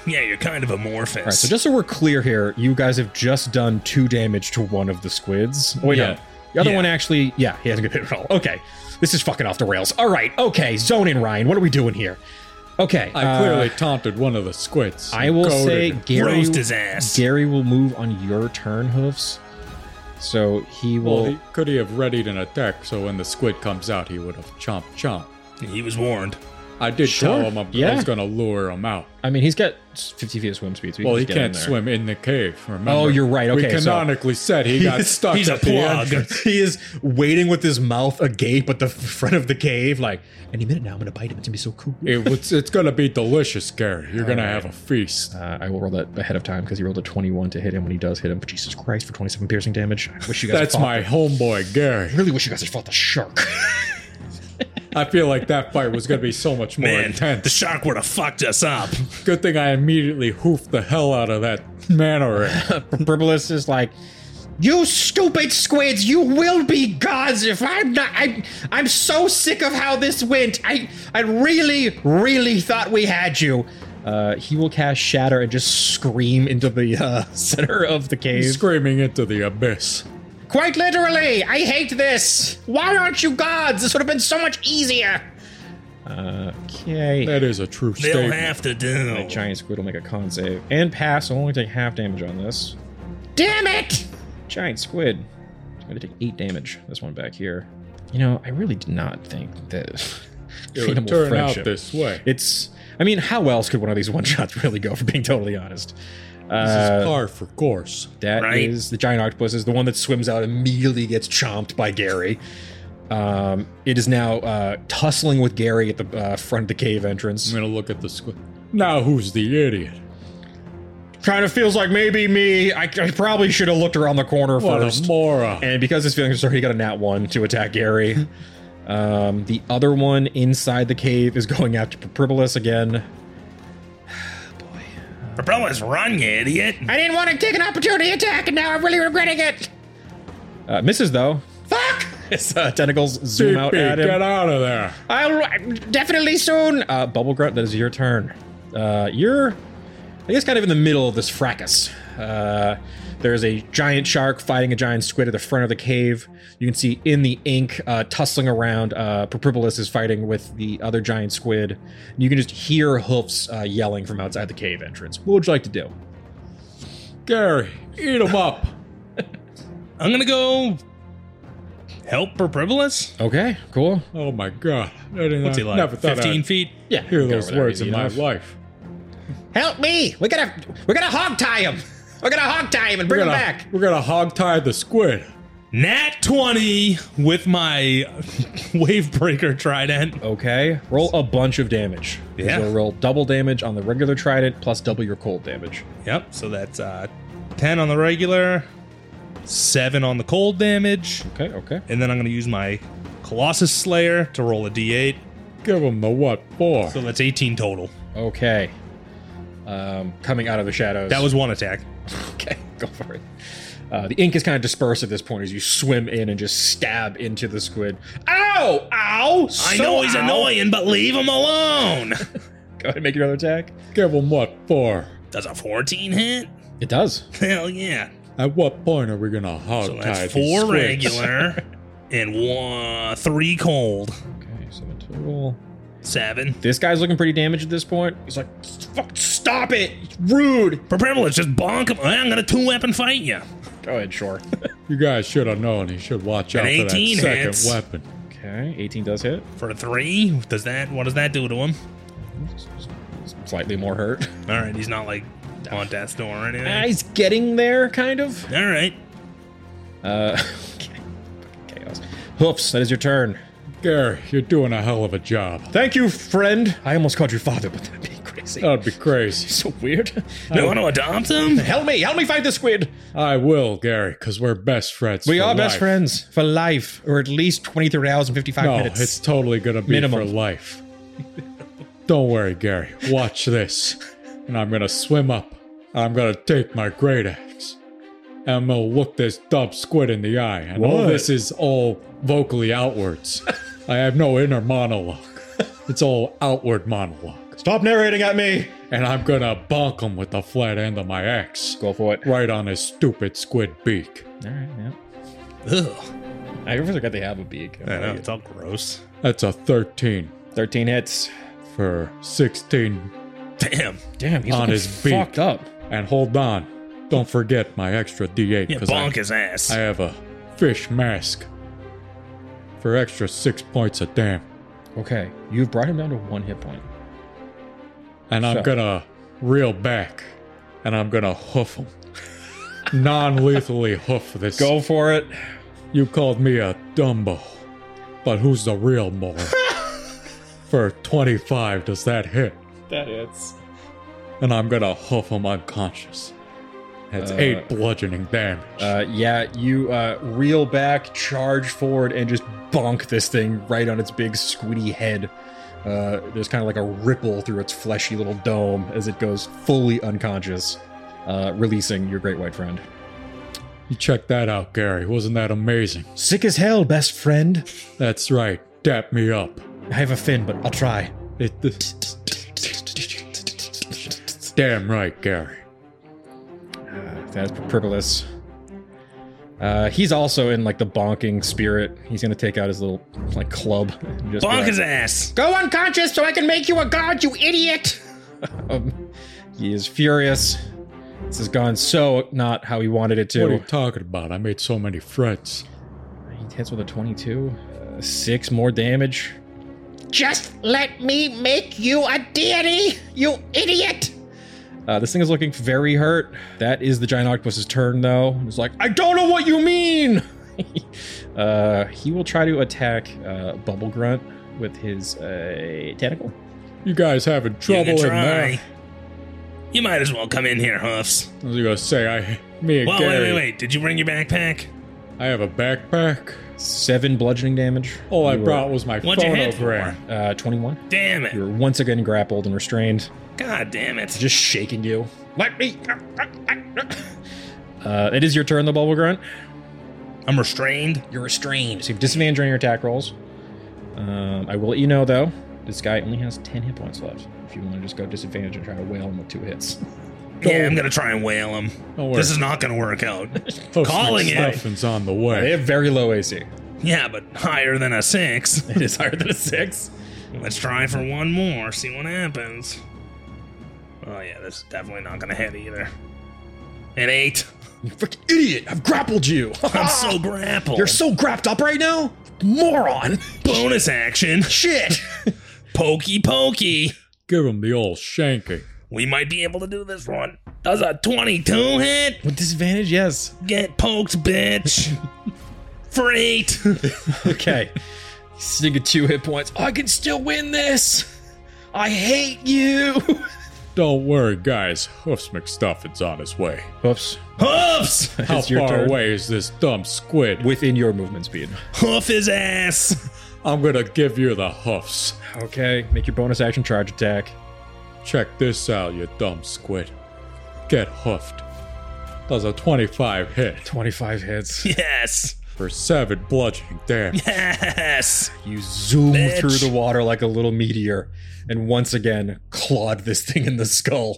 Yeah, you're kind of amorphous.
All right, so just so we're clear here, you guys have just done 2 damage to one of the squids. Wait,
Yeah.
no. The other
Yeah.
one actually, he hasn't been hit at all. Okay. This is fucking off the rails. All right, okay, zone in, Ryan. What are we doing here? Okay.
I clearly taunted one of the squids.
I will
Goaded
say
him.
Gary,
Roast his ass.
Gary will move on your turn, Hoofs. So he will...
Well, could he have readied an attack so when the squid comes out, he would have chomp.
He was warned.
I did
Sure,
tell him I
yeah.
was going to lure him out.
I mean, he's got 50 feet of swim speed, so he
Well,
can
he
just get in
can't
there.
swim in the cave, remember?
Oh, you're right, okay,
We
so-
canonically said he got stuck
he's
at
a
the
plug.
entrance.
He is waiting with his mouth agape at the front of the cave, like, any minute now I'm going to bite him. It's going to be so cool.
It's going to be delicious, Gary. You're going to
Alright.
have a feast.
I will roll that ahead of time because he rolled a 21 to hit him when he does hit him. But Jesus Christ, for 27 piercing damage. I wish you guys
That's
had fought
my homeboy, Gary.
I really wish you guys had fought the shark.
I feel like that fight was going to be so much more
Man,
intense.
the shark would have fucked us up.
Good thing I immediately hoofed the hell out of that manta ray.
Pribilis is like,
You stupid squids, you will be gods if I'm not. I'm so sick of how this went. I really thought we had you.
he will cast Shatter and just scream into the center of the cave.
Screaming into the abyss.
Quite literally, I hate this. Why aren't you gods? This would have been so much easier.
Okay.
That is a true
They'll
statement.
have to do.
That giant squid will make a con save and pass. Will only take half damage on this.
Damn it!
Giant squid. It's going to take 8 damage. This one back here. You know, I really did not think that
It would
Animal
turn
friendship.
out this way.
It's. I mean, how else could one of these one shots really go? For being totally honest,
This is par for course.
that
Right.
is the giant octopus. Is the one that swims out and immediately gets chomped by Gary. It is now tussling with Gary at the front of the cave entrance.
I'm going to look at the squid. Now who's the idiot?
Kind of feels like maybe me. I probably should have looked around the corner
What
first.
a moron.
And because his feelings are sorry, he got a nat 1 to attack Gary. The other one inside the cave is going after Pribilis again.
Propellers, run, you idiot.
I didn't want to take an opportunity attack, and now I'm really regretting it.
Misses though.
Fuck!
His tentacles zoom out
CP,
at him.
get out of there.
I'll definitely soon.
Bubble Grunt, that is your turn. You're, I guess, kind of in the middle of this fracas. There's a giant shark fighting a giant squid at the front of the cave. You can see in the ink, tussling around, Pribilis is fighting with the other giant squid. You can just hear hoofs yelling from outside the cave entrance. What would you like to do?
Gary, eat him up.
I'm gonna go help Pribilis.
Okay, cool.
Oh my god. I didn't
What's he like?
never thought
15
I'd
feet?
Yeah,
hear
go
those
over there
words
easy
in my
enough.
life.
Help me! We're gonna hog tie him. We're gonna hog tie him and bring him back.
We're gonna hog tie the squid.
Nat 20 with my wave breaker trident.
Okay, roll a bunch of damage.
Yeah.
So roll double damage on the regular trident plus double your cold damage.
Yep, so that's 10 on the regular, 7 on the cold damage,
Okay.
and then I'm going to use my Colossus Slayer to roll a d8.
Give him the what for?
So that's 18 total.
Okay. Coming out of the shadows.
That was one attack.
okay. Go for it. The ink is kind of dispersed at this point as you swim in and just stab into the squid. Ow! Ow!
I know he's annoying, but leave him alone.
Go ahead and make your other attack.
Give him what for?
Does a 14 hit?
It does.
Hell yeah.
At what point are we gonna hog
So
tie
that's
these
4
squids?
regular and 3 cold.
Okay, 7 total.
7.
This guy's looking pretty damaged at this point. He's like, fuck, stop it! It's rude!
Pribilis, just bonk him. I'm going to 2-weapon fight you.
Go ahead, sure.
You guys should have known he should watch out
An
for that
18
second
hits.
weapon.
Okay, 18 does hit.
For a 3, what does that do to him?
Slightly more hurt.
All right, he's not like on death's door or anything.
He's getting there, kind of.
All right.
Okay. Chaos. Hoofs, that is your turn.
Gary, you're doing a hell of a job.
Thank you, friend. I almost called you father, but that'd be crazy.
That'd be crazy.
So weird.
You want to adopt him?
Help me fight the squid.
I will, Gary, because we're best friends.
We
for
are best
life.
friends for life, or at least 23 hours and 55
No,
minutes.
it's totally gonna be
Minimum.
for life. Don't worry, Gary. Watch this. And I'm gonna swim up. I'm gonna take my great axe. And I'm gonna look this dumb squid in the eye. And all
What?
this is all vocally outwards. I have no inner monologue. It's all outward monologue.
Stop narrating at me.
and I'm gonna bonk him with the flat end of my axe.
Go for it.
Right on his stupid squid beak.
All right, yeah.
Ugh.
I forgot they have a beak.
I know, it's all gross.
That's a 13
13 hits.
for 16.
Damn.
Damn, he's
On
looking
his beak.
fucked up.
And hold on, don't forget my extra D8
Yeah,
because
bonk his ass.
I have a fish mask for extra 6 points of damn.
Okay, you've brought him down to 1 hit point.
And I'm
So-
gonna reel back and I'm gonna hoof him. Non-lethally hoof this.
Go for it.
You called me a Dumbo, but who's the real more? For 25, does that hit?
That hits.
And I'm gonna hoof him unconscious. That's 8 bludgeoning damage.
Yeah, you reel back, charge forward, and just bonk this thing right on its big squiddy head. There's kind of like a ripple through its fleshy little dome as it goes fully unconscious, releasing your great white friend.
You check that out, Gary. Wasn't that amazing?
Sick as hell, best friend.
That's right. Dap me up.
I have a fin, but I'll try.
Damn right, Gary.
That's Pribulis. He's also in like the bonking spirit. He's gonna take out his little like club. And just
Bonk his ass.
Go unconscious so I can make you a god, you idiot!
He is furious. This has gone so not how he wanted it
What are
to.
you talking about? I made so many friends.
He hits with a 22. 6 more damage.
Just let me make you a deity, you idiot!
This thing is looking very hurt. That is the giant octopus's turn, though. It's like, I don't know what you mean! He will try to attack Bubble Grunt with his tentacle.
You guys having trouble
You can
in
try.
there?
You might as well come in here, Huffs.
I was gonna say, me and
Whoa,
Gary.
wait. Did you bring your backpack?
I have a backpack.
7 bludgeoning damage.
All I
You were,
brought was my
What'd you hit for?
phonogram.
21.
Damn it.
You're once again grappled and restrained.
God damn it.
Just shaking you. Let me. It is your turn, the Bubble Grunt.
I'm restrained.
You're restrained. So you have disadvantage on your attack rolls. I will let you know, though, this guy only has 10 hit points left. If you want to just go disadvantage and try to whale him with 2 hits.
Yeah, I'm gonna try and whale him.
Don't worry.
This is not gonna work out.
Post
calling it.
McStuffin's on the
They
way.
have very low AC.
Yeah, but higher than a 6.
It is higher than a 6.
Let's try for one more, see what happens. Oh yeah, this is definitely not gonna hit either. An 8.
You freaking idiot! I've grappled you!
I'm so grappled.
You're so grapped up right now? Moron!
Bonus action.
Shit!
Pokey pokey.
Give him the old shanking.
We might be able to do this one. Does a 22 hit?
With disadvantage, yes.
Get poked, bitch. For 8.
Okay. Sting at 2 hit points. I can still win this! I hate you!
Don't worry, guys. Hoofs McStuffin's on his way.
Oops.
Hoofs.
How
It's your
far
turn.
away is this dumb squid?
Within your movement speed.
Hoof his ass.
I'm gonna give you the hoofs.
Okay, make your bonus action charge attack.
Check this out, you dumb squid. Get hoofed. Does a 25 hit
25 hits.
Yes.
for 7 bludgeoning damage.
Yes.
You zoom
Bitch.
through the water like a little meteor, and once again clawed this thing in the skull.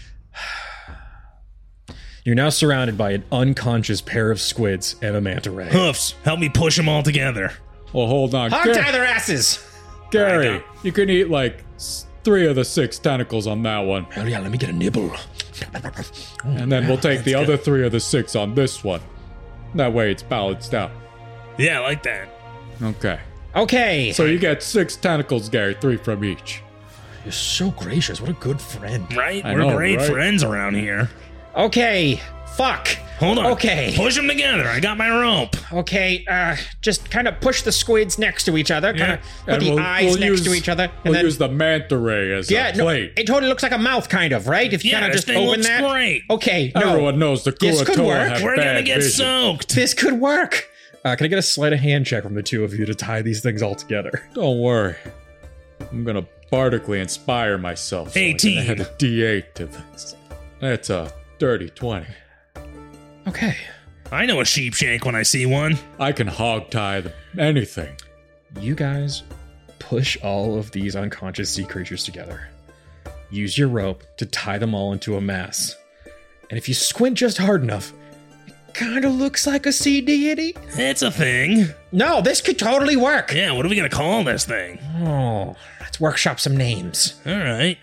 You're now surrounded by an unconscious pair of squids and a manta ray.
Hoofs, help me push them all together.
Well, hold on.
Hog tie their asses!
Gary, you can eat like 3 of the 6 tentacles on that one.
Hell yeah, let me get a nibble.
And then we'll take the other 3 of the 6 on this one. That way it's balanced out.
Yeah, I like that.
Okay.
Okay.
So you get 6 tentacles, Gary, 3 from each.
You're so gracious. What a good friend.
Right?
I
We're
know,
great
right?
friends around here.
Okay. Fuck.
Hold on.
Okay.
Push them together. I got my rope.
Okay, just kind of push the squids next to each other, kind of put
And
the
we'll-
eyes
we'll
next
use-
to each other, and
We'll
then
use the manta ray as
yeah,
a
no,
plate.
it totally looks like a mouth, kind of, right? If you
Yeah,
kind of
this
just
thing
open
looks
that.
great.
Okay, no,
Everyone knows the
This could
Kuatoa
work.
have
We're
bad
gonna get
vision.
soaked.
this could work.
Can I get a sleight of hand check from the two of you to tie these things all together?
Don't worry. I'm gonna bardically inspire myself. So
18.
I can add a D8 to this. That's a dirty 20.
Okay.
I know a sheep shake when I see one.
I can hog tie anything.
You guys push all of these unconscious sea creatures together. use your rope to tie them all into a mass. And if you squint just hard enough, it kind of looks like a sea deity.
It's a thing.
No, this could totally work.
Yeah, what are we gonna call this thing?
Oh, let's workshop some names.
All right.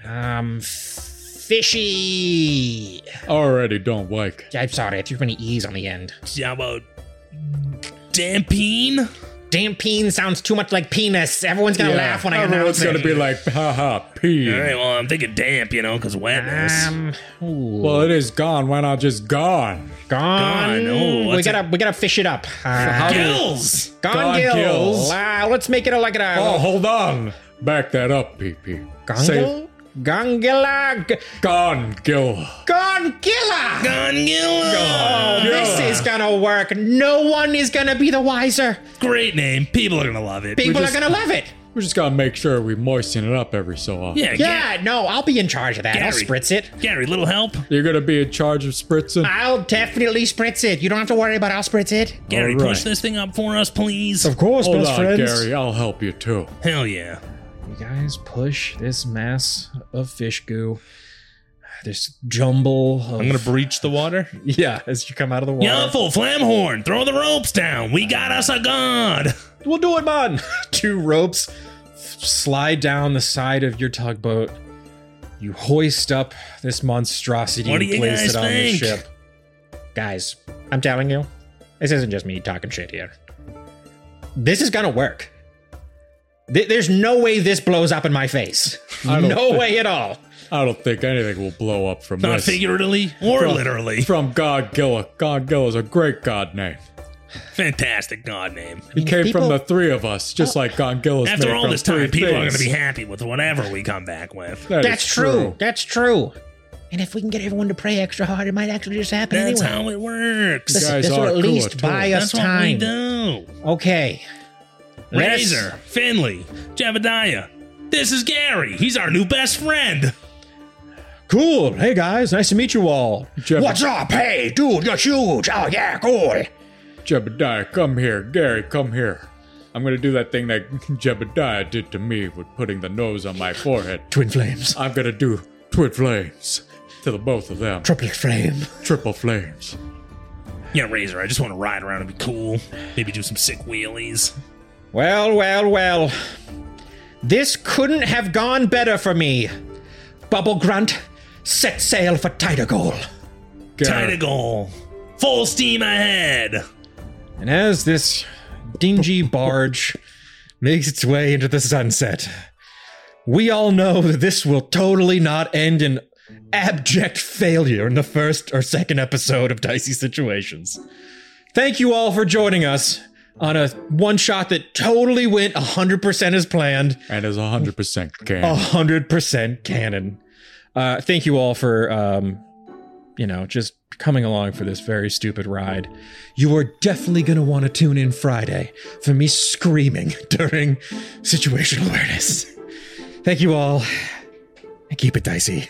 Fishy.
Already don't like it.
I'm sorry, I threw many E's on the end.
How about Dampine?
Dampine sounds too much like penis. Everyone's gonna laugh when I
Everyone's
announce it.
gonna be like, haha, pee.
All right, well, I'm thinking damp, because wetness.
Well, it is gone. Why not just gone?
Gone.
Oh,
we
what's
gotta fish it up.
Gills!
Gone gills. Let's make it like a
Oh, hold on. Back that up, PP.
Gongil? Gongilla.
Gone, Gil.
Gongilla.
Gongilla!
Oh, this is gonna work. No one is gonna be the wiser.
Great name. People are gonna love it.
People are gonna love it.
We just gotta make sure we moisten it up every so often.
Yeah,
Yeah, no, I'll be in charge of that. I'll
Gary.
spritz it.
Gary, little help?
You're gonna be in charge of spritzing?
I'll definitely spritz it. You don't have to worry about it. I'll spritz it.
Gary,
All right.
push this thing up for us, please.
Of course,
Hold
best
on,
friends.
Gary. I'll help you too.
Hell yeah.
You guys push this mass of fish goo. This jumble of...
I'm gonna breach the water.
Yeah, as you come out of the water.
Yellow Flamhorn, throw the ropes down. We got us a god.
We'll do it, man. 2 ropes slide down the side of your tugboat. You hoist up this monstrosity
What do
and
you
place
guys
it on
think?
the ship.
Guys, I'm telling you, this isn't just me talking shit here. This is gonna work. There's no way this blows up in my face.
I don't
No
think-
way at all.
I don't think anything will blow up from
Not
this.
figuratively or literally.
From God Gilla. God Gilla is a great god name.
Fantastic god name.
He came
people-
from the 3 of us, just like God Gilla's
After
made
all
from
this time,
3
people are going to
things.
be happy with whatever we come back with.
That
That's
is
true. That's true. And if we can get everyone to pray extra hard, it might actually just happen
That's
anyway.
how it works.
Guys
This will
are
at
cool
least
too.
buy us
That's what we
time.
do.
Okay. Let us-
Razor, Finley, Jebediah. This is Gary. He's our new best friend.
Cool. Hey, guys. Nice to meet you all.
What's up? Hey, dude, you're huge. Oh, yeah, cool.
Jebediah, come here. Gary, come here. I'm gonna do that thing that Jebediah did to me with putting the nose on my forehead.
Twin flames.
I'm gonna do twin flames to the both of them.
Triplet flame.
Triple flames.
Yeah, Razor, I just want to ride around and be cool. Maybe do some sick wheelies.
Well, well, well. This couldn't have gone better for me. Bubble Grunt, set sail for Tidagol.
Gary,
Tidagol. Full steam ahead.
And as this dingy barge makes its way into the sunset, we all know that this will totally not end in abject failure in the first or second episode of Dicey Situations. Thank you all for joining us on a one shot that totally went 100% as planned,
and is 100% can.
100% canon. Thank you all for, just coming along for this very stupid ride. You are definitely going to want to tune in Friday for me screaming during situational awareness. Thank you all, and keep it dicey.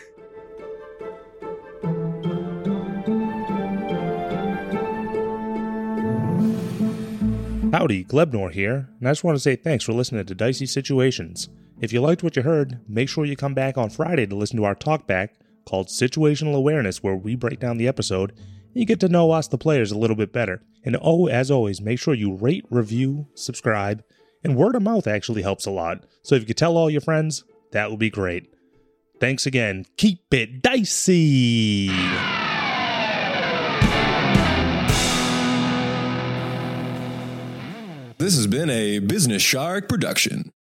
Howdy, Glebnor here, and I just want to say thanks for listening to Dicey Situations. If you liked what you heard, make sure you come back on Friday to listen to our talkback called Situational Awareness, where we break down the episode and you get to know us, the players, a little bit better. And as always, make sure you rate, review, subscribe, and word of mouth actually helps a lot. So if you could tell all your friends, that would be great. Thanks again. Keep it dicey!
This has been a Business Shark production.